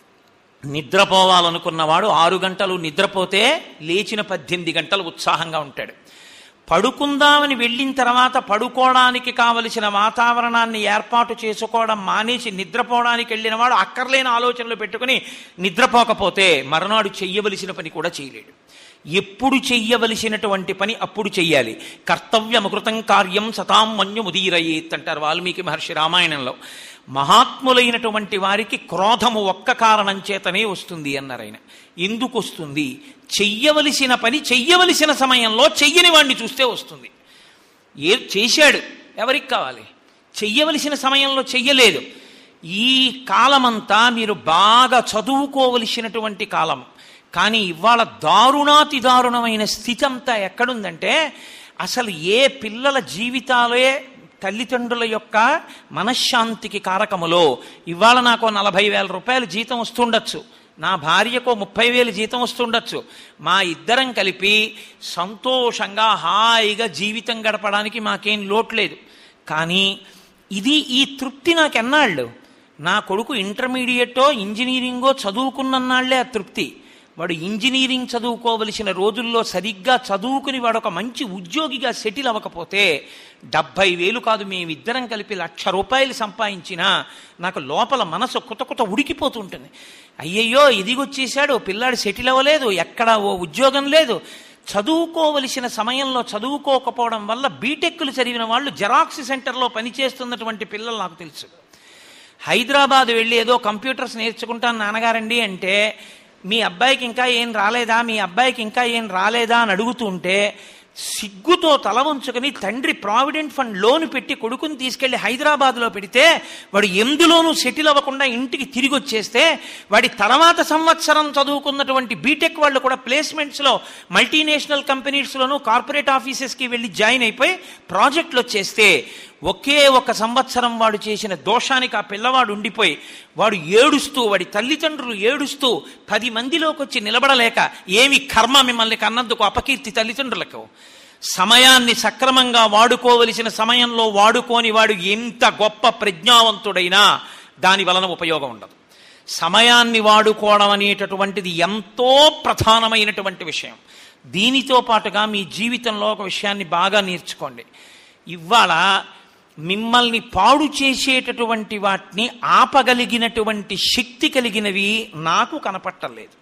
నిద్రపోవాలనుకున్నవాడు 6 గంటలు నిద్రపోతే లేచిన 18 గంటలు ఉత్సాహంగా ఉంటాడు. పడుకుందామని వెళ్ళిన తర్వాత పడుకోవడానికి కావలసిన వాతావరణాన్ని ఏర్పాటు చేసుకోవడం మానేసి నిద్రపోవడానికి వెళ్ళిన వాడు అక్కర్లేని ఆలోచనలు పెట్టుకుని నిద్రపోకపోతే మరునాడు చెయ్యవలసిన పని కూడా చేయలేడు. ఎప్పుడు చెయ్యవలసినటువంటి పని అప్పుడు చెయ్యాలి. కర్తవ్యమకృతం కార్యం సతాం మన్యుముదీరయేత్ అంటారు వాల్మీకి మహర్షి రామాయణంలో. మహాత్ములైనటువంటి వారికి క్రోధము ఒక్క కారణం చేతనే వస్తుంది అన్నారు ఆయన. ఎందుకు వస్తుంది? చెయ్యవలసిన పని చెయ్యవలసిన సమయంలో చెయ్యని వాడిని చూస్తే వస్తుంది. చేశాడు, ఎవరికి కావాలి? చెయ్యవలసిన సమయంలో చెయ్యలేదు. ఈ కాలమంతా మీరు బాగా చదువుకోవలసినటువంటి కాలం. కానీ ఇవాళ దారుణాతి దారుణమైన స్థితి అంతా ఎక్కడుందంటే అసలు ఏ పిల్లల జీవితాలే తల్లిదండ్రుల యొక్క మనశ్శాంతికి కారకములో. ఇవాళ నాకు 40,000 రూపాయలు జీతం వస్తుండొచ్చు, నా భార్యకో 30,000 జీతం వస్తుండొచ్చు. మా ఇద్దరం కలిపి సంతోషంగా హాయిగా జీవితం గడపడానికి మాకేం లోట్లేదు. కానీ ఈ తృప్తి నాకెన్నాళ్ళు? నా కొడుకు ఇంటర్మీడియటో ఇంజనీరింగో చదువుకున్నన్నాళ్లే ఆ తృప్తి. వాడు ఇంజనీరింగ్ చదువుకోవలసిన రోజుల్లో సరిగ్గా చదువుకుని వాడు ఒక మంచి ఉద్యోగిగా సెటిల్ అవ్వకపోతే 70,000 కాదు, మేమిద్దరం కలిపి 1,00,000 రూపాయలు సంపాదించినా నాకు లోపల మనసు కొత్త ఉడికిపోతుంటుంది. అయ్యయ్యో ఇదిగొచ్చేసాడు, పిల్లాడు సెటిల్ అవ్వలేదు, ఎక్కడా ఓ ఉద్యోగం లేదు. చదువుకోవలసిన సమయంలో చదువుకోకపోవడం వల్ల బీటెక్లు చదివిన వాళ్ళు జెరాక్స్ సెంటర్లో పనిచేస్తున్నటువంటి పిల్లలు నాకు తెలుసు. హైదరాబాద్ వెళ్ళి ఏదో కంప్యూటర్స్ నేర్చుకుంటాను నాన్నగారండి అంటే మీ అబ్బాయికి ఇంకా ఏం రాలేదా, మీ అబ్బాయికి ఇంకా ఏం రాలేదా అని అడుగుతుంటే సిగ్గుతో తల వంచుకొని తండ్రి ప్రావిడెంట్ ఫండ్ లోన్ పెట్టి కొడుకుని తీసుకెళ్లి హైదరాబాద్లో పెడితే వాడు ఎందులోనూ సెటిల్ అవ్వకుండా ఇంటికి తిరిగి వచ్చేస్తే వాడి తర్వాత సంవత్సరం చదువుకున్నటువంటి బీటెక్ వాళ్ళు కూడా ప్లేస్మెంట్స్లో మల్టీనేషనల్ కంపెనీస్లోనూ కార్పొరేట్ ఆఫీసెస్కి వెళ్ళి జాయిన్ అయిపోయి ప్రాజెక్టులు వచ్చేస్తే ఒకే ఒక సంవత్సరం వాడు చేసిన దోషానికి ఆ పిల్లవాడు ఉండిపోయి వాడు ఏడుస్తూ, వాడి తల్లిదండ్రులు ఏడుస్తూ 10 మందిలోకి వచ్చి నిలబడలేక, ఏమి కర్మ మిమ్మల్ని కన్నందుకు అపకీర్తి తల్లిదండ్రులకు. సమయాన్ని సక్రమంగా వాడుకోవలసిన సమయంలో వాడుకోని వాడు ఎంత గొప్ప ప్రజ్ఞావంతుడైనా దాని వలన ఉపయోగం ఉండదు. సమయాన్ని వాడుకోవడం అనేటటువంటిది ఎంతో ప్రధానమైనటువంటి విషయం. దీనితో పాటుగా మీ జీవితంలో ఒక విషయాన్ని బాగా నేర్చుకోండి. ఇవాళ మిమ్మల్ని పాడు చేసేటటువంటి వాటిని ఆపగలిగినటువంటి శక్తి కలిగినవి నాకు కనపట్టలేదు.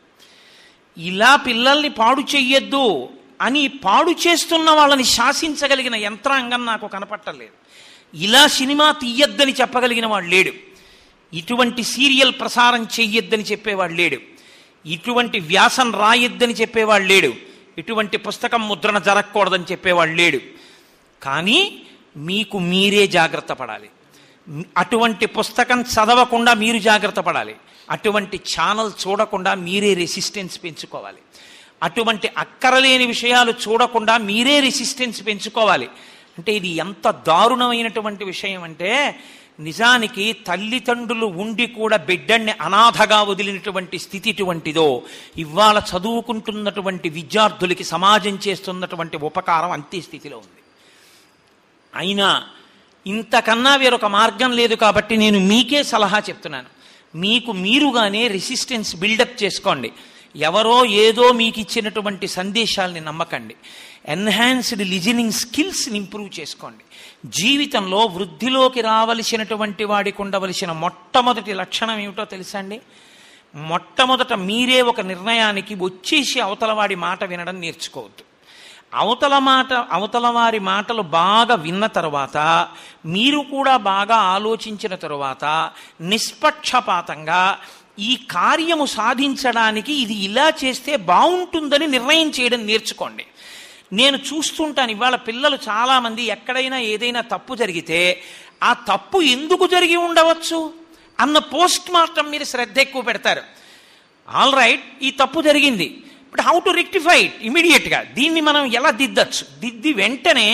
ఇలా పిల్లల్ని పాడు చెయ్యొద్దు అని పాడు చేస్తున్న వాళ్ళని శాసించగలిగిన యంత్రాంగం నాకు కనపట్టలేదు. ఇలా సినిమా తీయొద్దని చెప్పగలిగిన వాడు లేడు, ఇటువంటి సీరియల్ ప్రసారం చెయ్యొద్దని చెప్పేవాడు లేడు, ఇటువంటి వ్యాసం రాయొద్దని చెప్పేవాడు లేడు, ఇటువంటి పుస్తకం ముద్రణ జరగకూడదని చెప్పేవాడు లేడు. కానీ మీకు మీరే జాగ్రత్త పడాలి. అటువంటి పుస్తకం చదవకుండా మీరు జాగ్రత్త పడాలి. అటువంటి ఛానల్ చూడకుండా మీరే రెసిస్టెన్స్ పెంచుకోవాలి. అటువంటి అక్కరలేని విషయాలు చూడకుండా మీరే రెసిస్టెన్స్ పెంచుకోవాలి. అంటే ఇది ఎంత దారుణమైనటువంటి విషయం అంటే, నిజానికి తల్లిదండ్రులు ఉండి కూడా బిడ్డల్ని అనాథగా వదిలినటువంటి స్థితి ఇటువంటిదో, ఇవాళ చదువుకుంటున్నటువంటి విద్యార్థులకి సమాజం చేస్తున్నటువంటి ఉపకారం అంతే స్థితిలో ఉంది. అయినా ఇంతకన్నా వేరొక మార్గం లేదు కాబట్టి నేను మీకే సలహా చెప్తున్నాను. మీకు మీరుగానే రెసిస్టెన్స్ బిల్డప్ చేసుకోండి. ఎవరో ఏదో మీకు ఇచ్చినటువంటి సందేశాలని నమ్మకండి. ఎన్హాన్స్డ్ లిజనింగ్ స్కిల్స్ని ఇంప్రూవ్ చేసుకోండి. జీవితంలో వృద్ధిలోకి రావలసినటువంటి వాడికి ఉండవలసిన మొట్టమొదటి లక్షణం ఏమిటో తెలుసా అండి? మొట్టమొదట మీరే ఒక నిర్ణయానికి వచ్చేసి అవతలవాడి మాట వినడం నేర్చుకోవద్దు. అవతల వారి మాటలు బాగా విన్న తర్వాత, మీరు కూడా బాగా ఆలోచించిన తరువాత నిష్పక్షపాతంగా ఈ కార్యము సాధించడానికి ఇది ఇలా చేస్తే బాగుంటుందని నిర్ణయం చేయడం నేర్చుకోండి. నేను చూస్తుంటాను ఇవాళ పిల్లలు చాలామంది ఎక్కడైనా ఏదైనా తప్పు జరిగితే ఆ తప్పు ఎందుకు జరిగి ఉండవచ్చు అన్న పోస్ట్ మార్టం మీద శ్రద్ధ ఎక్కువ పెడతారు. ఆల్ రైట్, ఈ తప్పు జరిగింది, but how to rectify it ఇమీడియట్గా, దీన్ని మనం ఎలా దిద్దచ్చు, దిద్ది వెంటనే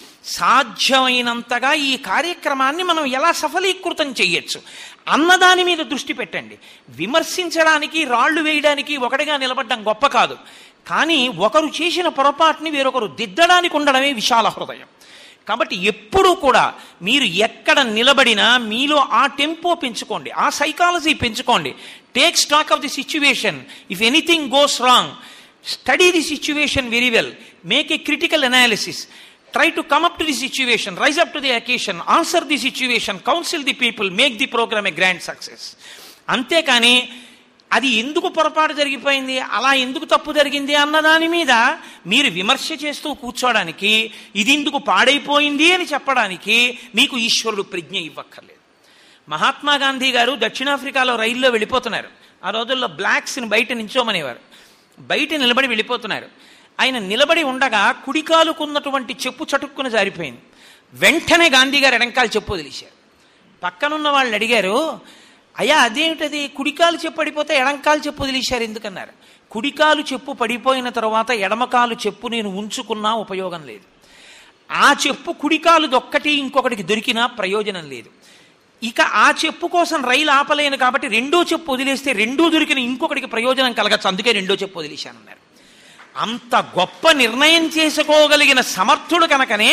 సాధ్యమైనంతగా ఈ కార్యక్రమాన్ని మనం ఎలా సఫలీకృతం చేయొచ్చు అన్నదాని మీద దృష్టి పెట్టండి. విమర్శించడానికి, రాళ్లు వేయడానికి ఒకటిగా నిలబడ్డం గొప్ప కాదు, కానీ ఒకరు చేసిన పొరపాటుని వేరొకరు దిద్దడానికి ఉండడమే విశాల హృదయం. కాబట్టి ఎప్పుడూ కూడా మీరు ఎక్కడ నిలబడినా మీలో ఆ టెంపో పెంచుకోండి, ఆ సైకాలజీ పెంచుకోండి. Take stock of the situation. If anything goes wrong, study the situation very well, make a critical analysis, try to come up to the situation, rise up to the occasion, answer the situation, counsel the people, make the program a grand success. అంతేకాని అది ఎందుకు పొరపాటు జరిగిపోయింది, అలా ఎందుకు తప్పు జరిగింది అన్నదాని మీద మీరు విమర్శ చేస్తూ కూర్చోడానికి, ఇది ఎందుకు పాడైపోయింది అని చెప్పడానికి మీకు ఈశ్వరుడు ప్రజ్ఞ ఇవ్వక్కర్లేదు. మహాత్మా గాంధీ గారు దక్షిణాఫ్రికాలో రైల్లో వెళ్ళిపోతున్నారు. ఆ రోజుల్లో బ్లాక్స్ని బయట నించోమనేవారు. బయట నిలబడి వెళ్ళిపోతున్నారు. ఆయన నిలబడి ఉండగా కుడికాలుకున్నటువంటి చెప్పు చటుక్కున జారిపోయింది. వెంటనే గాంధీ గారు ఎడంకాలు చెప్పు వదిలేశారు. పక్కనున్న వాళ్ళు అడిగారు, అయ్యా అదేమిటది, కుడికాలు చెప్పు పడిపోతే ఎడంకాలు చెప్పు వదిలేశారు ఎందుకన్నారు. కుడికాలు చెప్పు పడిపోయిన తర్వాత ఎడమకాలు చెప్పు నేను ఉంచుకున్నా ఉపయోగం లేదు. ఆ చెప్పు కుడికాలు దొక్కటి ఇంకొకటికి దొరికినా ప్రయోజనం లేదు. ఇక ఆ చెప్పు కోసం రైలు ఆపలేను కాబట్టి రెండో చెప్పు వదిలేస్తే రెండో దొరికిన ఇంకొకటికి ప్రయోజనం కలగచ్చు, అందుకే రెండో చెప్పు వదిలేశానన్నారు. అంత గొప్ప నిర్ణయం చేసుకోగలిగిన సమర్థుడు కనుకనే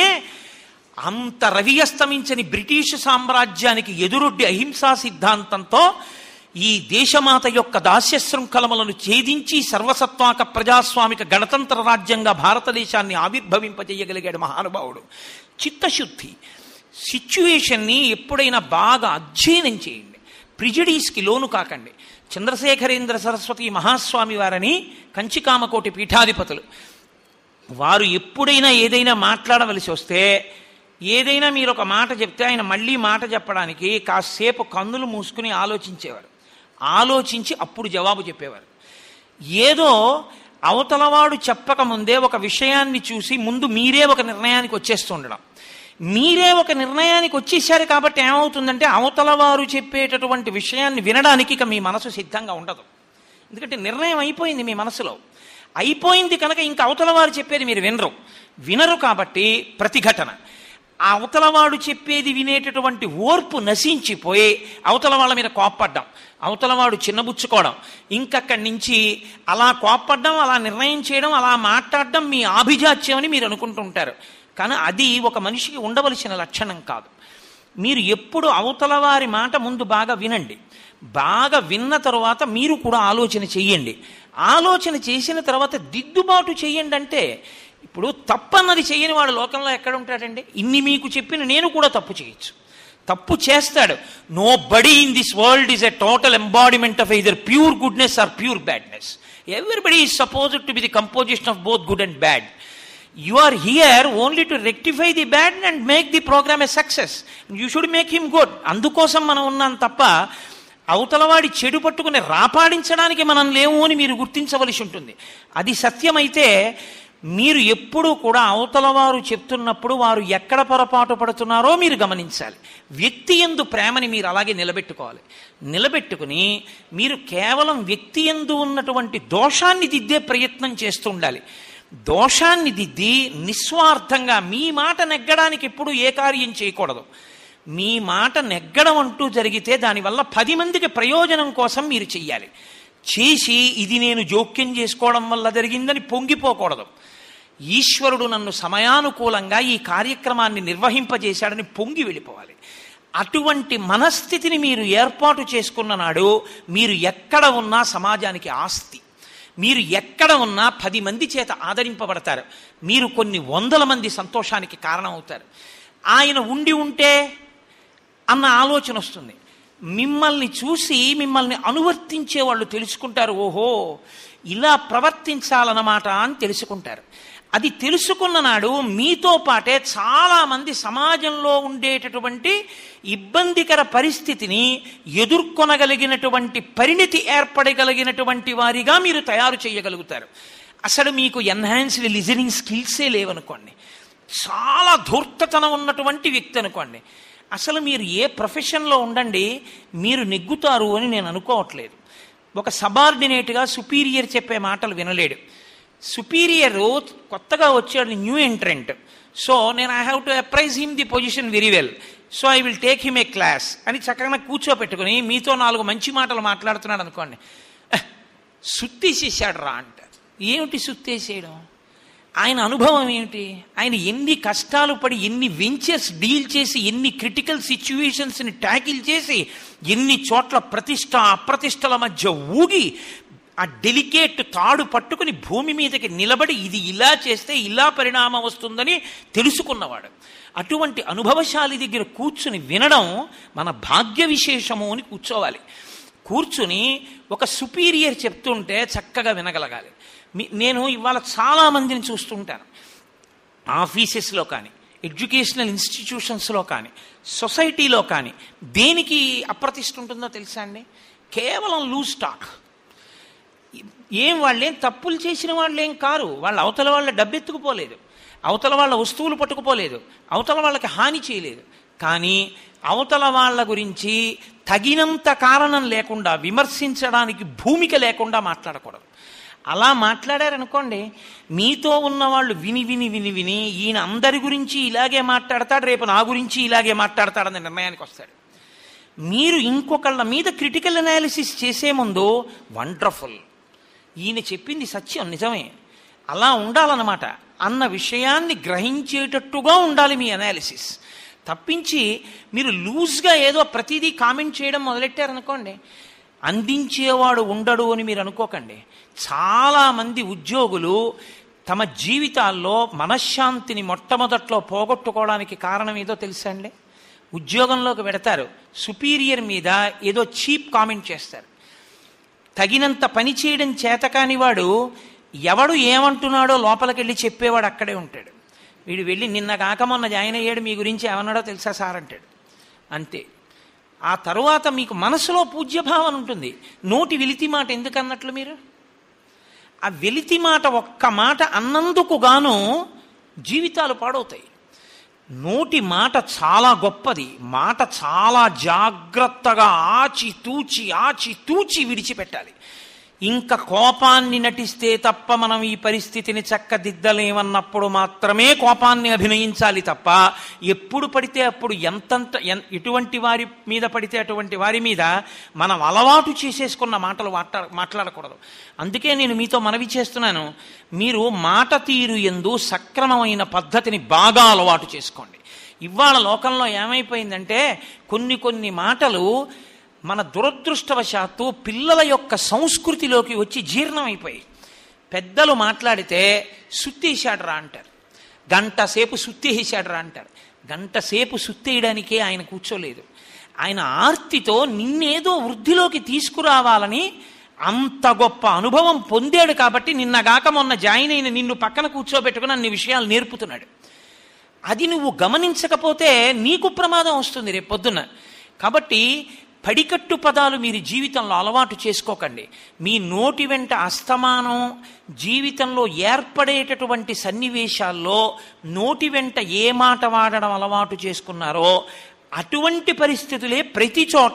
అంత రవియస్తమించని బ్రిటిష్ సామ్రాజ్యానికి ఎదురొడ్డి అహింసా సిద్ధాంతంతో ఈ దేశమాత యొక్క దాస్య శృంఖలములను ఛేదించి సర్వసత్వాక ప్రజాస్వామిక గణతంత్ర రాజ్యంగా భారతదేశాన్ని ఆవిర్భవింపజేయగలిగాడు మహానుభావుడు. చిత్తశుద్ధి. సిచ్యువేషన్ని ఎప్పుడైనా బాగా అధ్యయనం చేయండి, ప్రిజడీస్కి లోను కాకండి. చంద్రశేఖరేంద్ర సరస్వతి మహాస్వామి వారని కంచికామకోటి పీఠాధిపతులు, వారు ఎప్పుడైనా ఏదైనా మాట్లాడవలసి వస్తే, ఏదైనా మీరు ఒక మాట చెప్తే ఆయన మళ్ళీ మాట చెప్పడానికి కాసేపు కన్నులు మూసుకుని ఆలోచించేవారు. ఆలోచించి అప్పుడు జవాబు చెప్పేవారు. ఏదో అవతలవాడు చెప్పకముందే ఒక విషయాన్ని చూసి ముందు మీరే ఒక నిర్ణయానికి వచ్చేస్తుండడం. మీరే ఒక నిర్ణయానికి వచ్చేసారు కాబట్టి ఏమవుతుందంటే అవతలవారు చెప్పేటటువంటి విషయాన్ని వినడానికి ఇక మీ మనసు సిద్ధంగా ఉండదు. ఎందుకంటే నిర్ణయం అయిపోయింది మీ మనసులో. అయిపోయింది కనుక ఇంకా అవతలవారు చెప్పేది మీరు వినరు కాబట్టి ప్రతిఘటన. ఆ అవతలవాడు చెప్పేది వినేటటువంటి ఓర్పు నశించిపోయి అవతల వాళ్ళ మీద కోప్పడ్డం, అవతలవాడు చిన్నబుచ్చుకోవడం, ఇంకక్కడి నుంచి అలా కోప్పడ్డం, అలా నిర్ణయం చేయడం, అలా మాట్లాడడం మీ ఆభిజాత్యం అని మీరు అనుకుంటుంటారు. కానీ అది ఒక మనిషికి ఉండవలసిన లక్షణం కాదు. మీరు ఎప్పుడు అవతల వారి మాట ముందు బాగా వినండి. బాగా విన్న తర్వాత మీరు కూడా ఆలోచన చెయ్యండి. ఆలోచన చేసిన తర్వాత దిద్దుబాటు చెయ్యండి. అంటే ఇప్పుడు తప్పన్నది చేయని వాడు లోకంలో ఎక్కడ ఉంటాడండి? ఇన్ని మీకు చెప్పిన నేను కూడా తప్పు చేయొచ్చు, తప్పు చేస్తాడు. Nobody in this world is a total embodiment of either pure goodness or pure badness. Everybody is supposed to be the composition of both good and bad. You are here only to rectify the bad and make the program a success. You should make him good. అందుకోసం మనం ఉన్నాం తప్ప అవతలవాడి చెడు పట్టుకుని రాపాడించడానికి మనం లేవు అని మీరు గుర్తించవలసి ఉంటుంది. అది సత్యమైతే మీరు ఎప్పుడూ కూడా అవతలవారు చెప్తున్నప్పుడు వారు ఎక్కడ పొరపాటు పడుతున్నారో మీరు గమనించాలి. వ్యక్తి యందు ప్రేమని మీరు అలాగే నిలబెట్టుకోవాలి. నిలబెట్టుకుని మీరు కేవలం వ్యక్తి యందు ఉన్నటువంటి దోషాన్ని దిద్దే ప్రయత్నం చేస్తూ ఉండాలి. దోషాన్ని దిద్ది నిస్వార్థంగా మీ మాట నెగ్గడానికి ఎప్పుడు ఏ కార్యం చేయకూడదు. మీ మాట నెగ్గడం అంటూ జరిగితే దానివల్ల 10 మందికి ప్రయోజనం కోసం మీరు చెయ్యాలి. చేసి ఇది నేను జోక్యం చేసుకోవడం వల్ల జరిగిందని పొంగిపోకూడదు. ఈశ్వరుడు నన్ను సమయానుకూలంగా ఈ కార్యక్రమాన్ని నిర్వహింపజేశాడని పొంగి వెళ్ళిపోవాలి. అటువంటి మనస్థితిని మీరు ఏర్పాటు చేసుకున్న నాడు మీరు ఎక్కడ ఉన్నా సమాజానికి ఆస్తి. మీరు ఎక్కడ ఉన్నా 10 మంది చేత ఆదరింపబడతారు. మీరు కొన్ని 100 మంది సంతోషానికి కారణం అవుతారు. ఆయన ఉండి ఉంటే అన్న ఆలోచన వస్తుంది. మిమ్మల్ని చూసి మిమ్మల్ని అనువర్తించే వాళ్ళు తెలుసుకుంటారు, ఓహో ఇలా ప్రవర్తించాలన్నమాట అని తెలుసుకుంటారు. అది తెలుసుకున్న నాడు మీతో పాటే చాలామంది సమాజంలో ఉండేటటువంటి ఇబ్బందికర పరిస్థితిని ఎదుర్కొనగలిగినటువంటి పరిణితి ఏర్పడగలిగినటువంటి వారిగా మీరు తయారు చేయగలుగుతారు. అసలు మీకు ఎన్హాన్స్డ్ లిజనింగ్ స్కిల్సే లేవనుకోండి, చాలా ధూర్తతనం ఉన్నటువంటి వ్యక్తి అనుకోండి, అసలు మీరు ఏ ప్రొఫెషన్లో ఉండండి మీరు నెగ్గుతారు అని నేను అనుకోవట్లేదు. ఒక సబార్డినేట్గా సుపీరియర్ చెప్పే మాటలు వినలేడు. సుపీరియర్ కొత్తగా వచ్చాడు, న్యూ ఎంట్రెంట్. సో నేను I have to apprise him the position very well, so I will take him a class అని చక్కగా కూర్చోపెట్టుకుని మీతో 4 మంచి మాటలు మాట్లాడుతున్నాడు అనుకోండి, సుత్తేసేసాడు రా అంటారు. ఏమిటి సుత్తేసేయడం? ఆయన అనుభవం ఏమిటి? ఆయన ఎన్ని కష్టాలు పడి, ఎన్ని వెంచర్స్ డీల్ చేసి, ఎన్ని క్రిటికల్ సిచ్యువేషన్స్ని ట్యాకిల్ చేసి, ఎన్ని చోట్ల ప్రతిష్ట అప్రతిష్టల మధ్య ఊగి ఆ డెలికేట్ తాడు పట్టుకుని భూమి మీదకి నిలబడి ఇది ఇలా చేస్తే ఇలా పరిణామం వస్తుందని తెలుసుకున్నవాడు. అటువంటి అనుభవశాలి దగ్గర కూర్చుని వినడం మన భాగ్య విశేషము అని కూర్చోవాలి. కూర్చుని ఒక సుపీరియర్ చెప్తుంటే చక్కగా వినగలగాలి. నేను ఇవాళ చాలామందిని చూస్తుంటాను, ఆఫీసెస్లో కానీ, ఎడ్యుకేషనల్ ఇన్స్టిట్యూషన్స్లో కానీ, సొసైటీలో కానీ. దేనికి అప్రతిష్ట ఉంటుందో తెలుసా అండి? కేవలం లూజ్ టాక్. వాళ్ళేం తప్పులు చేసిన వాళ్ళేం కారు, వాళ్ళు అవతల వాళ్ళ డబ్బెత్తుకుపోలేదు, అవతల వాళ్ళ వస్తువులు పట్టుకుపోలేదు, అవతల వాళ్ళకి హాని చేయలేదు. కానీ అవతల వాళ్ళ గురించి తగినంత కారణం లేకుండా, విమర్శించడానికి భూమిక లేకుండా మాట్లాడకూడదు. అలా మాట్లాడారనుకోండి, మీతో ఉన్నవాళ్ళు విని విని విని విని ఈయన అందరి గురించి ఇలాగే మాట్లాడతాడు, రేపు నా గురించి ఇలాగే మాట్లాడతాడన్న నిర్ణయానికి వస్తాడు. మీరు ఇంకొకళ్ళ మీద క్రిటికల్ అనాలిసిస్ చేసే ముందు వండర్ఫుల్, ఈయన చెప్పింది సత్యం, నిజమే, అలా ఉండాలన్నమాట అన్న విషయాన్ని గ్రహించేటట్టుగా ఉండాలి మీ అనాలిసిస్. తప్పించి మీరు లూజ్గా ఏదో ప్రతిదీ కామెంట్ చేయడం మొదలెట్టారనుకోండి, అందించేవాడు ఉండడు అని మీరు అనుకోకండి. చాలామంది ఉద్యోగులు తమ జీవితాల్లో మనశ్శాంతిని మొట్టమొదట్లో పోగొట్టుకోవడానికి కారణం ఏదో తెలుసా అండి? ఉద్యోగంలోకి పెడతారు, సుపీరియర్ మీద ఏదో చీప్ కామెంట్ చేస్తారు. తగినంత పని చేయడం చేతకాని వాడు ఎవడు ఏమంటున్నాడో లోపలికెళ్ళి చెప్పేవాడు అక్కడే ఉంటాడు. వీడు వెళ్ళి నిన్న కాక మొన్న జాయిన్ అయ్యాడు, మీ గురించి ఏమన్నాడో తెలుసా సార్ అంటాడు. అంతే. ఆ తరువాత మీకు మనసులో పూజ్యభావన ఉంటుంది. నోటి వెలితి మాట ఎందుకన్నట్లు మీరు ఆ వెలితి మాట ఒక్క మాట అన్నందుకు గాను జీవితాలు పాడవుతాయి. నోటి మాట చాలా గొప్పది. మాట చాలా జాగ్రత్తగా ఆచి తూచి విడిచిపెట్టాలి. ఇంకా కోపాన్ని నటిస్తే తప్ప మనం ఈ పరిస్థితిని చక్కదిద్దలేమన్నప్పుడు మాత్రమే కోపాన్ని అభినయించాలి తప్ప ఎప్పుడు పడితే అప్పుడు ఎటువంటి వారి మీద పడితే అటువంటి వారి మీద మనం అలవాటు చేసేసుకున్న మాటలు మాట్లాడకూడదు. అందుకే నేను మీతో మనవి చేస్తున్నాను, మీరు మాట తీరు యందు సక్రమమైన పద్ధతిని బాగా అలవాటు చేసుకోండి. ఇవాళ లోకంలో ఏమైపోయిందంటే కొన్ని మాటలు మన దురదృష్టవశాత్తు పిల్లల యొక్క సంస్కృతిలోకి వచ్చి జీర్ణమైపోయి, పెద్దలు మాట్లాడితే సుత్తేసాడరా అంటారు, గంటసేపు సుత్తేసాడరా అంటారు. గంటసేపు సుత్తేయడానికే ఆయన కూర్చోలేదు. ఆయన ఆర్తితో నిన్నేదో వృద్ధిలోకి తీసుకురావాలని అంత గొప్ప అనుభవం పొందాడు కాబట్టి నిన్నగాక మొన్న జాయిన్ అయిన నిన్ను పక్కన కూర్చోబెట్టుకుని అన్ని విషయాలు నేర్పుతున్నాడు. అది నువ్వు గమనించకపోతే నీకు ప్రమాదం వస్తుంది రేపొద్దున. కాబట్టి పడికట్టు పదాలు మీరు జీవితంలో అలవాటు చేసుకోకండి. మీ నోటి వెంట అస్తమానం జీవితంలో ఏర్పడేటటువంటి సన్నివేశాల్లో నోటి వెంట ఏ మాట వాడడం అలవాటు చేసుకున్నారో అటువంటి పరిస్థితులే ప్రతి చోట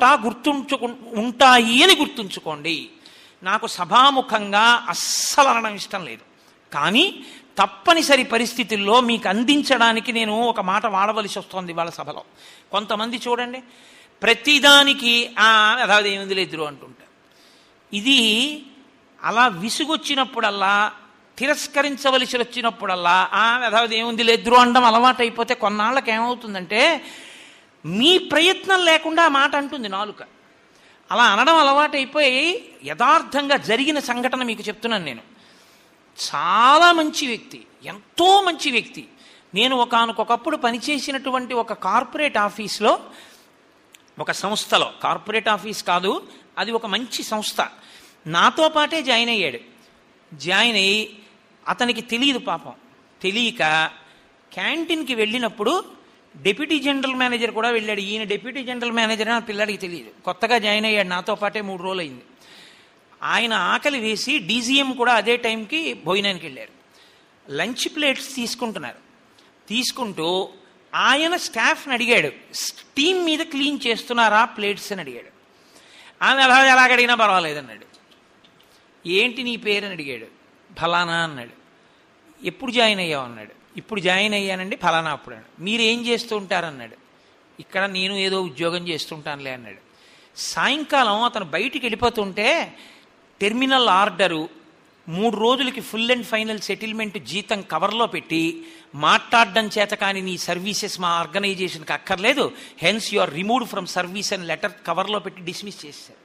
ఉంటాయి అని గుర్తుంచుకోండి. నాకు సభాముఖంగా అస్సలు అనడం ఇష్టం లేదు, కానీ తప్పనిసరి పరిస్థితుల్లో మీకు అందించడానికి నేను ఒక మాట వాడవలసి వస్తుంది వాళ్ళ సభలో. కొంతమంది చూడండి, ప్రతిదానికి అதாவது ఏమిది లేదు అంటుంటారు. ఇది అలా విసుగొచ్చినప్పుడల్లా, తిరస్కరించవలసి వచ్చినప్పుడల్లా అதாவது ఏముంది లేదు అనడం అలవాటు అయిపోతే కొన్నాళ్ళకి ఏమవుతుందంటే మీ ప్రయత్నం లేకుండా ఆ మాట అంటుంది నాలుక. అలా అనడం అలవాటు అయిపోయి యథార్థంగా జరిగిన సంఘటన మీకు చెప్తున్నాను. నేను చాలా మంచి వ్యక్తి, ఎంతో మంచి వ్యక్తి. నేను ఒకానొకప్పుడు పనిచేసినటువంటి ఒక కార్పొరేట్ ఆఫీస్లో, ఒక సంస్థలో, కార్పొరేట్ ఆఫీస్ కాదు అది, ఒక మంచి సంస్థ, నాతో పాటే జాయిన్ అయ్యాడు. జాయిన్ అయ్యి అతనికి తెలియదు పాపం, తెలియక క్యాంటీన్కి వెళ్ళినప్పుడు డిప్యూటీ జనరల్ మేనేజర్ కూడా వెళ్ళాడు. ఈయన డిప్యూటీ జనరల్ మేనేజర్ అని పిల్లాడికి తెలియదు, కొత్తగా జాయిన్ అయ్యాడు, నాతో పాటే 3 రోజులు అయింది. ఆయన ఆకలి వేసి డీజీఎం కూడా అదే టైంకి భోజనానికి వెళ్ళారు. లంచ్ ప్లేట్స్ తీసుకుంటున్నారు. తీసుకుంటూ ఆయన స్టాఫ్ని అడిగాడు, టీం మీద క్లీన్ చేస్తున్నారా ప్లేట్స్ అని అడిగాడు. ఆమె ఎలాగడిగినా పర్వాలేదన్నాడు. ఏంటి నీ పేరు అని అడిగాడు. ఫలానా అన్నాడు. ఎప్పుడు జాయిన్ అయ్యావు అన్నాడు. ఇప్పుడు జాయిన్ అయ్యానండి ఫలానా అప్పుడు అన్నాడు. మీరు ఏం చేస్తూ ఉంటారన్నాడు. ఇక్కడ నేను ఏదో ఉద్యోగం చేస్తుంటానులే అన్నాడు. సాయంకాలం అతను బయటికి వెళ్ళిపోతుంటే టెర్మినల్ ఆర్డరు 3 రోజులకి ఫుల్ అండ్ ఫైనల్ సెటిల్మెంట్ జీతం కవర్లో పెట్టి, మాట్లాడడం చేత కానీ నీ సర్వీసెస్ మా ఆర్గనైజేషన్కి అక్కర్లేదు, hence you are removed from service అని లెటర్ కవర్లో పెట్టి డిస్మిస్ చేశారు.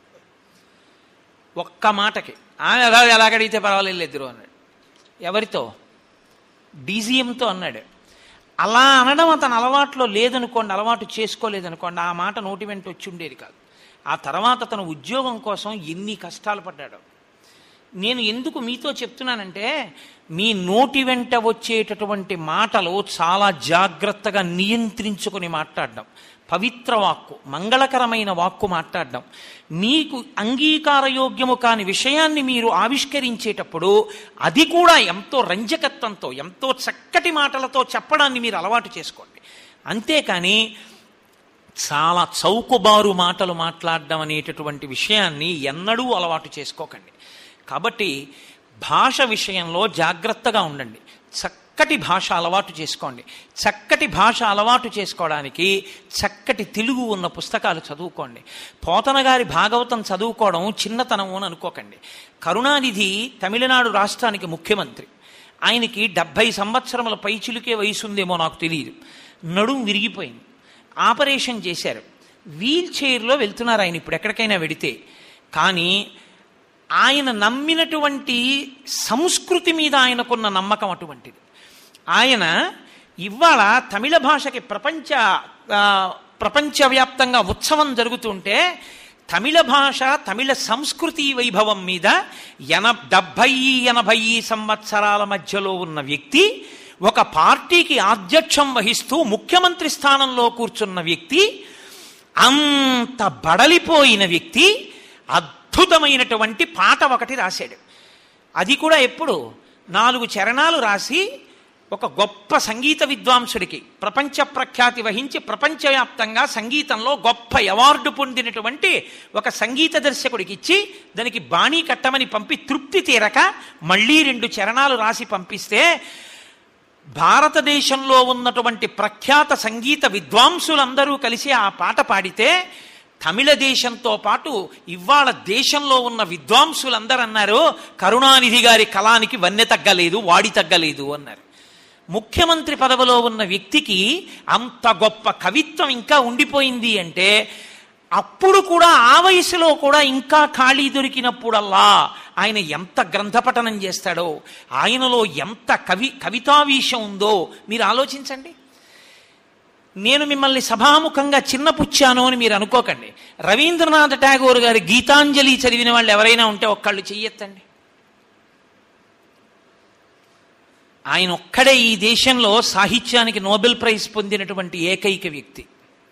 ఒక్క మాటకి ఎలాగడిగితే పర్వాలేదు అన్నాడు. ఎవరితో? డీజీఎంతో అన్నాడు. అలా అనడం అతను అలవాట్లో లేదనుకోండి, అలవాటు చేసుకోలేదనుకోండి, ఆ మాట నోటి వెంట వచ్చి ఉండేది కాదు. ఆ తర్వాత తన ఉద్యోగం కోసం ఎన్ని కష్టాలు పడ్డాడో. నేను ఎందుకు మీతో చెప్తున్నానంటే, మీ నోటి వెంట వచ్చేటటువంటి మాటలు చాలా జాగ్రత్తగా నియంత్రించుకొని మాట్లాడడం, పవిత్ర వాక్కు, మంగళకరమైన వాక్కు మాట్లాడడం, మీకు అంగీకారయోగ్యము కాని విషయాన్ని మీరు ఆవిష్కరించేటప్పుడు అది కూడా ఎంతో రంజకత్వంతో, ఎంతో చక్కటి మాటలతో చెప్పడాన్ని మీరు అలవాటు చేసుకోండి. అంతేకాని చాలా చౌకబారు మాటలు మాట్లాడడం అనేటటువంటి విషయాన్ని ఎన్నడూ అలవాటు చేసుకోకండి. కాబట్టి భాష విషయంలో జాగ్రత్తగా ఉండండి. చక్కటి భాష అలవాటు చేసుకోండి. చక్కటి భాష అలవాటు చేసుకోవడానికి చక్కటి తెలుగు ఉన్న పుస్తకాలు చదువుకోండి. పోతన గారి భాగవతం చదువుకోవడం చిన్నతనం అని అనుకోకండి. కరుణానిధి తమిళనాడు రాష్ట్రానికి ముఖ్యమంత్రి. ఆయనకి 70 సంవత్సరముల పైచిలుకే వయసు ఉందేమో నాకు తెలియదు. నడుం విరిగిపోయింది, ఆపరేషన్ చేశారు. వీల్ చైర్లో వెళ్తున్నారు ఆయన ఇప్పుడు ఎక్కడికైనా వెడితే. కానీ ఆయన నమ్మినటువంటి సంస్కృతి మీద ఆయనకున్న నమ్మకం అటువంటిది. ఆయన ఇవాళ తమిళ భాషకి ప్రపంచవ్యాప్తంగా ఉత్సవం జరుగుతుంటే తమిళ భాష, తమిళ సంస్కృతి వైభవం మీద 70-80 సంవత్సరాల మధ్యలో ఉన్న వ్యక్తి, ఒక పార్టీకి ఆధ్యక్షం వహిస్తూ ముఖ్యమంత్రి స్థానంలో కూర్చున్న వ్యక్తి, అంత బడలిపోయిన వ్యక్తి అద్భుతమైనటువంటి పాట ఒకటి రాశాడు. అది కూడా ఎప్పుడు 4 చరణాలు రాసి ఒక గొప్ప సంగీత విద్వాంసుడికి ప్రపంచ ప్రఖ్యాతి వహించి ప్రపంచవ్యాప్తంగా సంగీతంలో గొప్ప అవార్డు పొందినటువంటి ఒక సంగీత దర్శకుడికి ఇచ్చి దానికి బాణీ కట్టమని పంపి తృప్తి తీరక మళ్ళీ 2 చరణాలు రాసి పంపిస్తే భారతదేశంలో ఉన్నటువంటి ప్రఖ్యాత సంగీత విద్వాంసులందరూ కలిసి ఆ పాట పాడితే తమిళ దేశంతో పాటు ఇవాళ దేశంలో ఉన్న విద్వాంసులందరూ అన్నారు, కరుణానిధి గారి కళానికి వన్నె తగ్గలేదు, వాడి తగ్గలేదు అన్నారు. ముఖ్యమంత్రి పదవిలో ఉన్న వ్యక్తికి అంత గొప్ప కవిత్వం ఇంకా ఉండిపోయింది అంటే అప్పుడు కూడా ఆ వయసులో కూడా ఇంకా ఖాళీ దొరికినప్పుడల్లా ఆయన ఎంత గ్రంథపఠనం చేస్తాడో, ఆయనలో ఎంత కవితావీశం ఉందో మీరు ఆలోచించండి. నేను మిమ్మల్ని సభాముఖంగా చిన్నపుచ్చాను అని మీరు అనుకోకండి. రవీంద్రనాథ్ ఠాగూర్ గారి గీతాంజలి చదివిన వాళ్ళు ఎవరైనా ఉంటే ఒక్కళ్ళు చెయ్యెత్తండి. ఆయన ఒక్కడే ఈ దేశంలో సాహిత్యానికి నోబెల్ ప్రైజ్ పొందినటువంటి ఏకైక వ్యక్తి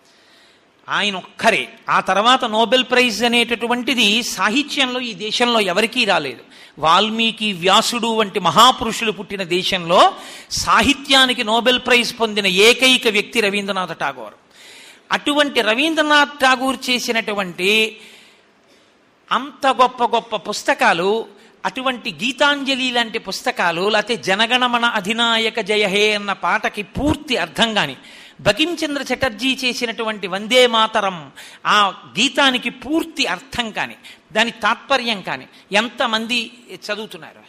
ఆయన ఒక్కరే. ఆ తర్వాత నోబెల్ ప్రైజ్ అనేటటువంటిది సాహిత్యంలో ఈ దేశంలో ఎవరికీ రాలేదు. వాల్మీకి, వ్యాసుడు వంటి మహాపురుషులు పుట్టిన దేశంలో సాహిత్యానికి నోబెల్ ప్రైజ్ పొందిన ఏకైక వ్యక్తి రవీంద్రనాథ్ ఠాగూర్. అటువంటి రవీంద్రనాథ్ ఠాగూర్ చేసినటువంటి అంత గొప్ప గొప్ప పుస్తకాలు, అటువంటి గీతాంజలి లాంటి పుస్తకాలు, లేకపోతే జనగణమన అధినాయక జయ హే అన్న పాటకి పూర్తి అర్థం కాని, బకించంద్ర చటర్జీ చేసినటువంటి వందే మాతరం ఆ గీతానికి పూర్తి అర్థం కాని, దాని తాత్పర్యం కాని ఎంతమంది చదువుతున్నారు?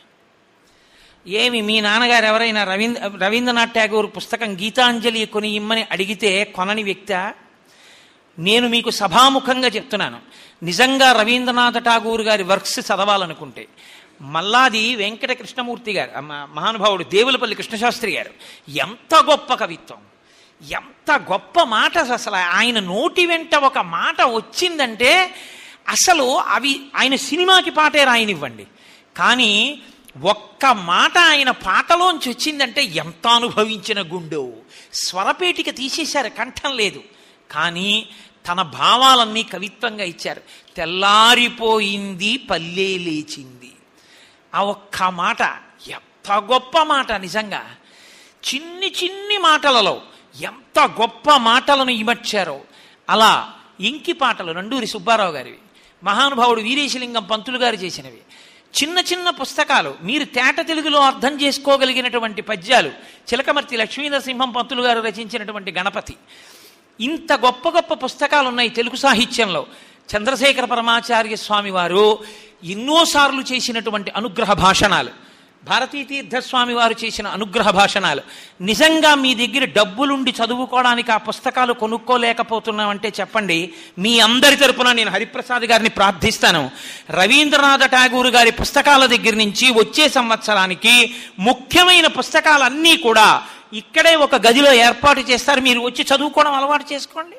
ఏమి మీ నాన్నగారు ఎవరైనా రవీంద్రనాథ్ ఠాగూర్ పుస్తకం గీతాంజలి కొని ఇమ్మని అడిగితే కొనని వ్యక్తా? నేను మీకు సభాముఖంగా చెప్తున్నాను, నిజంగా రవీంద్రనాథ్ ఠాగూర్ గారి వర్క్స్ చదవాలనుకుంటే మల్లాది వెంకట కృష్ణమూర్తి గారు, మహానుభావుడు దేవులపల్లి కృష్ణశాస్త్రి గారు, ఎంత గొప్ప కవిత్వం, ఎంత గొప్ప మాట. అసలు ఆయన నోటి వెంట ఒక మాట వచ్చిందంటే అసలు అవి ఆయన సినిమాకి పాటే రాయనివ్వండి, కానీ ఒక్క మాట ఆయన పాటలోంచి వచ్చిందంటే ఎంత అనుభవించిన గుండె. స్వరపేటిక తీసేశారు, కంఠం లేదు, కానీ తన భావాలన్నీ కవిత్వంగా ఇచ్చారు. తెల్లారిపోయింది పల్లె లేచింది, ఆ ఒక్క మాట ఎంత గొప్ప మాట. నిజంగా చిన్ని చిన్ని మాటలలో ఎంత గొప్ప మాటలను ఇమర్చారో. అలా ఇంకి పాటలు నండూరి సుబ్బారావు గారివి, మహానుభావుడు వీరేశలింగం పంతులు గారు చేసినవి, చిన్న చిన్న పుస్తకాలు, మీరు తేట తెలుగులో అర్థం చేసుకోగలిగినటువంటి పద్యాలు, చిలకమర్తి లక్ష్మీనరసింహం పంతులు గారు రచించినటువంటి గణపతి. ఇంత గొప్ప గొప్ప పుస్తకాలు ఉన్నాయి తెలుగు సాహిత్యంలో. చంద్రశేఖర పరమాచార్య స్వామి వారు ఎన్నోసార్లు చేసినటువంటి అనుగ్రహ భాషణాలు, భారతీ తీర్థస్వామి వారు చేసిన అనుగ్రహ భాషణాలు. నిజంగా మీ దగ్గర డబ్బులుండి చదువుకోవడానికి ఆ పుస్తకాలు కొనుక్కోలేకపోతున్నామంటే చెప్పండి. మీ అందరి తరపున నేను హరిప్రసాద్ గారిని ప్రార్థిస్తాను, రవీంద్రనాథ్ ఠాగూర్ గారి పుస్తకాల దగ్గర నుంచి వచ్చే సంవత్సరానికి ముఖ్యమైన పుస్తకాలన్నీ కూడా ఇక్కడే ఒక గదిలో ఏర్పాటు చేస్తారు, మీరు వచ్చి చదువుకోవడం అలవాటు చేసుకోండి.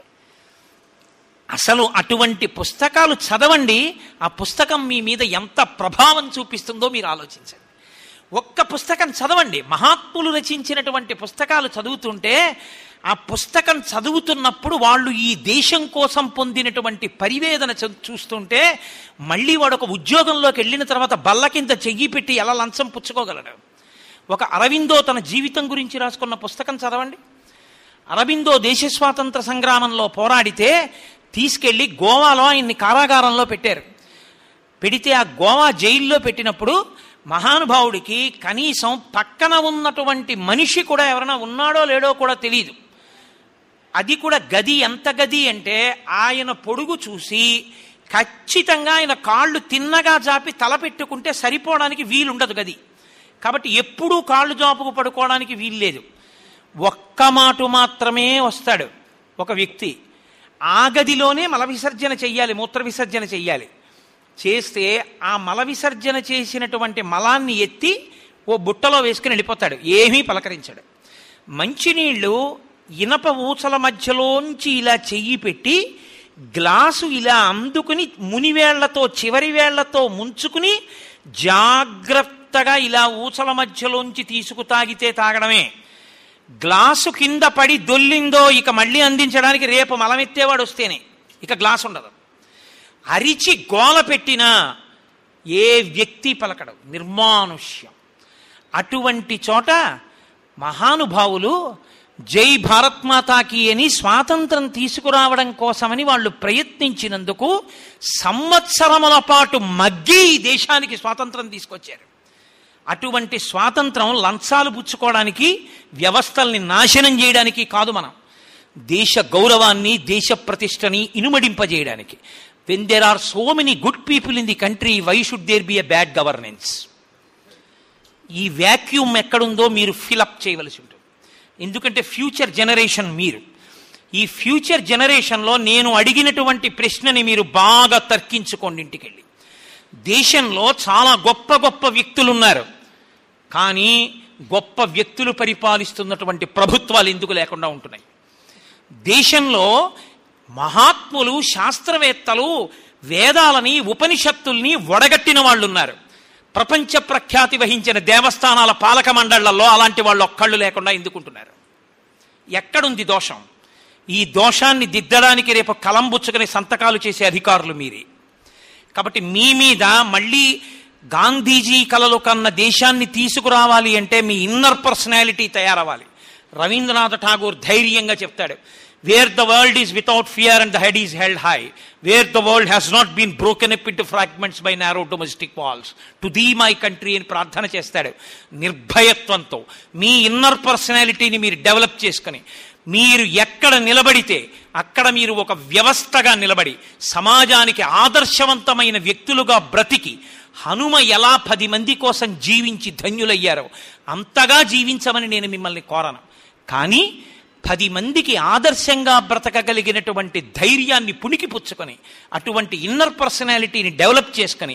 అసలు అటువంటి పుస్తకాలు చదవండి, ఆ పుస్తకం మీ మీద ఎంత ప్రభావం చూపిస్తుందో మీరు ఆలోచించండి. ఒక్క పుస్తకం చదవండి, మహాత్ములు రచించినటువంటి పుస్తకాలు చదువుతుంటే ఆ పుస్తకం చదువుతున్నప్పుడు వాళ్ళు ఈ దేశం కోసం పొందినటువంటి పరివేదన చూస్తుంటే మళ్ళీ వాడు ఒక ఉద్యోగంలోకి వెళ్ళిన తర్వాత బల్ల కింద చెయ్యి పెట్టి ఎలా లంచం పుచ్చుకోగలడు. ఒక అరవిందో తన జీవితం గురించి రాసుకున్న పుస్తకం చదవండి. అరవిందో దేశ స్వాతంత్ర సంగ్రామంలో పోరాడితే తీసుకెళ్లి గోవాలో ఆయన్ని కారాగారంలో పెట్టారు. పెడితే ఆ గోవా జైల్లో పెట్టినప్పుడు మహానుభావుడికి కనీసం పక్కన ఉన్నటువంటి మనిషి కూడా ఎవరైనా ఉన్నాడో లేడో కూడా తెలియదు. అది కూడా గది ఎంత గది అంటే ఆయన పొడుగు చూసి ఖచ్చితంగా ఆయన కాళ్ళు తిన్నగా జాపి తల పెట్టుకుంటే సరిపోవడానికి వీలుండదు గది. కాబట్టి ఎప్పుడూ కాళ్ళు జాపుకు పడుకోవడానికి వీల్లేదు. ఒక్క మాట మాత్రమే వస్తాడు ఒక వ్యక్తి, ఆ గదిలోనే మల విసర్జన చెయ్యాలి, మూత్ర విసర్జన చెయ్యాలి. చేస్తే ఆ మల విసర్జన చేసినటువంటి మలాన్ని ఎత్తి ఓ బుట్టలో వేసుకుని వెళ్ళిపోతాడు, ఏమీ పలకరించాడు. మంచినీళ్ళు ఇనప ఊచల మధ్యలోంచి ఇలా చెయ్యి పెట్టి గ్లాసు ఇలా అందుకుని మునివేళ్లతో చివరి వేళ్లతో ముంచుకుని జాగ్రత్తగా ఇలా ఊచల మధ్యలోంచి తీసుకు తాగితే తాగడమే. గ్లాసు కింద పడి దొల్లిందో ఇక మళ్ళీ అందించడానికి రేపు మలమెత్తేవాడు వస్తేనే ఇక గ్లాసు ఉండదు. అరిచి గోల పెట్టినా ఏ వ్యక్తి పలకడు, నిర్మానుష్యం. అటువంటి చోట మహానుభావులు జై భారత్ మాతాకి అని స్వాతంత్రం తీసుకురావడం కోసమని వాళ్ళు ప్రయత్నించినందుకు సంవత్సరముల పాటు మగ్గి ఈ దేశానికి స్వాతంత్రం తీసుకొచ్చారు. అటువంటి స్వాతంత్రం లంచాలు పుచ్చుకోవడానికి, వ్యవస్థల్ని నాశనం చేయడానికి కాదు, మనం దేశ గౌరవాన్ని, దేశ ప్రతిష్టని ఇనుమడింపజేయడానికి. When there are so many good people in the country, why should there be a bad governance? ఈ వ్యాక్యూమ్ ఎక్కడుందో మీరు ఫిలప్ చేయవలసి ఉంటుంది. ఎందుకంటే ఫ్యూచర్ జనరేషన్ మీరు. ఈ ఫ్యూచర్ జనరేషన్లో నేను అడిగినటువంటి ప్రశ్నని మీరు బాగా తర్కించుకోండి ఇంటికెళ్ళి. దేశంలో చాలా గొప్ప గొప్ప వ్యక్తులు ఉన్నారు, కానీ గొప్ప వ్యక్తులు పరిపాలిస్తున్నటువంటి ప్రభుత్వాలు ఎందుకు లేకుండా ఉంటున్నాయి? దేశంలో మహాత్ములు, శాస్త్రవేత్తలు వేదాలని, ఉపనిషత్తుల్ని ఒడగట్టిన వాళ్ళు ఉన్నారు. ప్రపంచ ప్రఖ్యాతి వహించిన దేవస్థానాల పాలక మండళ్లలో అలాంటి వాళ్ళు ఒక్కళ్ళు లేకుండా ఎందుకుంటున్నారు? ఎక్కడుంది దోషం? ఈ దోషాన్ని దిద్దడానికి రేపు కలంబుచ్చుకుని సంతకాలు చేసే అధికారులు మీరే. కాబట్టి మీ మీద మళ్ళీ గాంధీజీ కలలు కన్న దేశాన్ని తీసుకురావాలి అంటే మీ ఇన్నర్ పర్సనాలిటీ తయారవ్వాలి. రవీంద్రనాథ్ ఠాగూర్ ధైర్యంగా చెప్తాడు, where the world is without fear and the head is held high, where the world has not been broken up into fragments by narrow domestic walls, to thee my country అని ప్రార్థన చేస్తాడు. నిర్భయత్వంతో మీ inner పర్సనాలిటీని మీరు develop చేసుకుని, మీరు ఎక్కడ నిలబడితే అక్కడ మీరు ఒక వ్యవస్థగా నిలబడి సమాజానికి ఆదర్శవంతమైన వ్యక్తులుగా బ్రతికి, హనుమ ఎలా 10 మంది కోసం జీవించి ధన్యులయ్యారో అంతగా జీవించమని నేను మిమ్మల్ని కోరను. కానీ 10 మందికి ఆదర్శంగా బ్రతకగలిగినటువంటి ధైర్యాన్ని పుణికిపుచ్చుకొని, అటువంటి ఇన్నర్ పర్సనాలిటీని డెవలప్ చేసుకొని,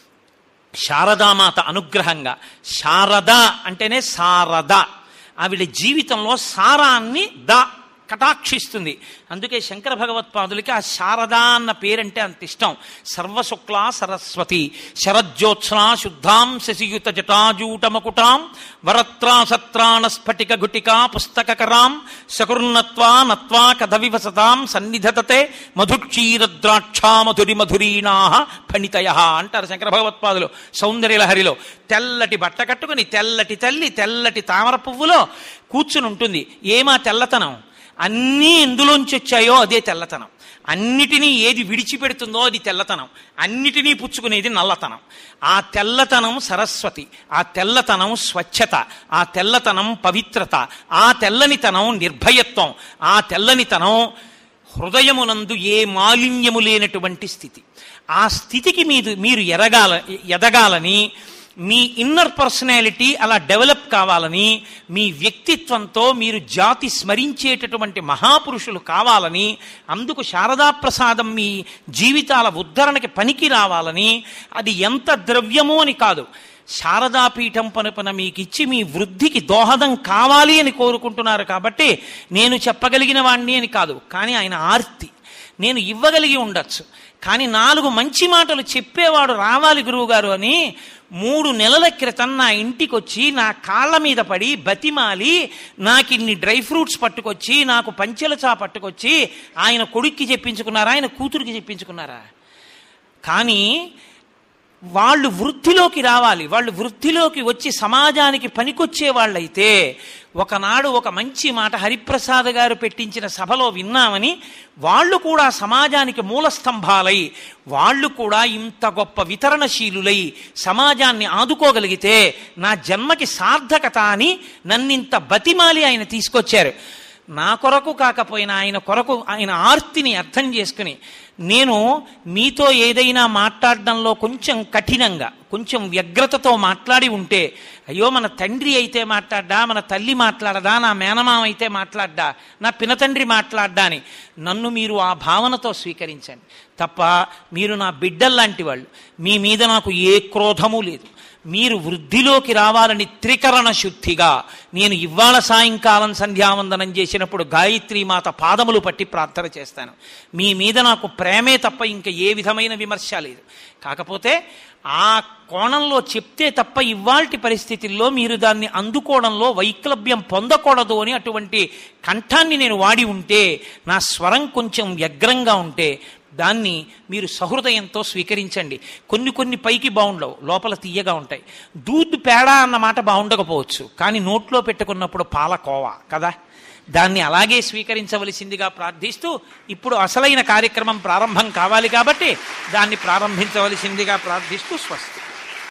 శారదామాత అనుగ్రహంగా, శారద అంటేనే సారద, ఆవిడ జీవితంలో సారాన్ని కటాక్షిస్తుంది. అందుకే శంకర భగవత్పాదులకి ఆ శారద అన్న పేరంటే అంత ఇష్టం. సర్వశుక్లా సరస్వతి శరజ్యోత్స్నా శుద్ధాం శశియుత జటాజూటమకుటాం వరత్రా సత్రాణ స్ఫటిక గుటికా పుస్తకరాం శకుర్నత్వా నత్వా కథ వివసతాం సన్నిధతతే మధుక్షీరద్రాక్షా మధురి మధురీనా ఫణితయ అంటారు శంకర భగవత్పాదులు సౌందర్యలహరిలో. తెల్లటి బట్ట కట్టుకుని, తెల్లటి తల్లి తెల్లటి తామర పువ్వులో కూర్చుని ఉంటుంది. ఏమా తెల్లతనం? అన్నీ ఎందులోంచి వచ్చాయో అదే తెల్లతనం. అన్నిటినీ ఏది విడిచిపెడుతుందో అది తెల్లతనం, అన్నిటినీ పుచ్చుకునేది నల్లతనం. ఆ తెల్లతనం సరస్వతి, ఆ తెల్లతనం స్వచ్ఛత, ఆ తెల్లతనం పవిత్రత, ఆ తెల్లనితనం నిర్భయత్వం, ఆ తెల్లనితనం హృదయమునందు ఏ మాలిన్యము లేనటువంటి స్థితి. ఆ స్థితికి మీరు ఎదగాలని, మీ ఇన్నర్ పర్సనాలిటీ అలా డెవలప్ కావాలని, మీ వ్యక్తిత్వంతో మీరు జాతి స్మరించేటటువంటి మహాపురుషులు కావాలని, అందుకు శారదాప్రసాదం మీ జీవితాల ఉద్ధరణకి పనికి రావాలని, అది ఎంత ద్రవ్యమో అని కాదు, శారదాపీఠం పనుపన మీకు ఇచ్చి మీ వృద్ధికి దోహదం కావాలి అని కోరుకుంటున్నారు. కాబట్టి నేను చెప్పగలిగిన వాణ్ణి అని కాదు, కానీ ఆయన ఆర్తి నేను ఇవ్వగలిగి ఉండొచ్చు. కానీ 4 మంచి మాటలు చెప్పేవాడు రావాలి గురువుగారు అని 3 నెలల క్రితం నా ఇంటికి వచ్చి నా కాళ్ళ మీద పడి బతిమాలి నాకిన్ని డ్రై ఫ్రూట్స్ పట్టుకొచ్చి, నాకు పంచెలచా పట్టుకొచ్చి ఆయన కొడుక్కి చెప్పించుకున్నారా, ఆయన కూతురికి చెప్పించుకున్నారా? కానీ వాళ్ళు వృద్ధిలోకి రావాలి. వాళ్ళు వృద్ధిలోకి వచ్చి సమాజానికి పనికొచ్చే వాళ్ళైతే, ఒకనాడు ఒక మంచి మాట హరిప్రసాద్ గారు పెట్టించిన సభలో విన్నామని వాళ్ళు కూడా సమాజానికి మూలస్తంభాలై, వాళ్ళు కూడా ఇంత గొప్ప వితరణశీలులై సమాజాన్ని ఆదుకోగలిగితే నా జన్మకి సార్థకత అని నన్నింత బతిమాలి ఆయన తీసుకొచ్చారు. నా కొరకు కాకపోయినా ఆయన కొరకు ఆయన ఆర్తిని అర్థం చేసుకుని, నేను మీతో ఏదైనా మాట్లాడడంలో కొంచెం కఠినంగా, కొంచెం వ్యగ్రతతో మాట్లాడి ఉంటే, అయ్యో మన తండ్రి అయితే మాట్లాడ్డా, మన తల్లి మాట్లాడదా, నా మేనమామ అయితే మాట్లాడ్డా, నా పినతండ్రి మాట్లాడ్డా అని నన్ను మీరు ఆ భావనతో స్వీకరించండి తప్ప, మీరు నా బిడ్డల్లాంటి వాళ్ళు, మీ మీద నాకు ఏ క్రోధము లేదు. మీరు వృద్ధిలోకి రావాలని త్రికరణ శుద్ధిగా నేను ఇవాళ సాయంకాలం సంధ్యావందనం చేసినప్పుడు గాయత్రీమాత పాదములు పట్టి ప్రార్థన చేస్తాను. మీ మీద నాకు ప్రేమే తప్ప ఇంకా ఏ విధమైన విమర్శ లేదు. కాకపోతే ఆ కోణంలో చెప్తే తప్ప ఇవాల్టి పరిస్థితుల్లో మీరు దాన్ని అందుకోవడంలో వైక్లభ్యం పొందకూడదు అని అటువంటి కంఠాన్ని నేను వాడి ఉంటే, నా స్వరం కొంచెం వ్యగ్రంగా ఉంటే దాన్ని మీరు సహృదయంతో స్వీకరించండి. కొన్ని పైకి బాగుండవు, లోపల తీయగా ఉంటాయి. దూద్ పేడ అన్న మాట బాగుండకపోవచ్చు, కానీ నోట్లో పెట్టుకున్నప్పుడు పాలకోవా కదా, దాన్ని అలాగే స్వీకరించవలసిందిగా ప్రార్థిస్తూ, ఇప్పుడు అసలైన కార్యక్రమం ప్రారంభం కావాలి కాబట్టి దాన్ని ప్రారంభించవలసిందిగా ప్రార్థిస్తూ స్వస్తి.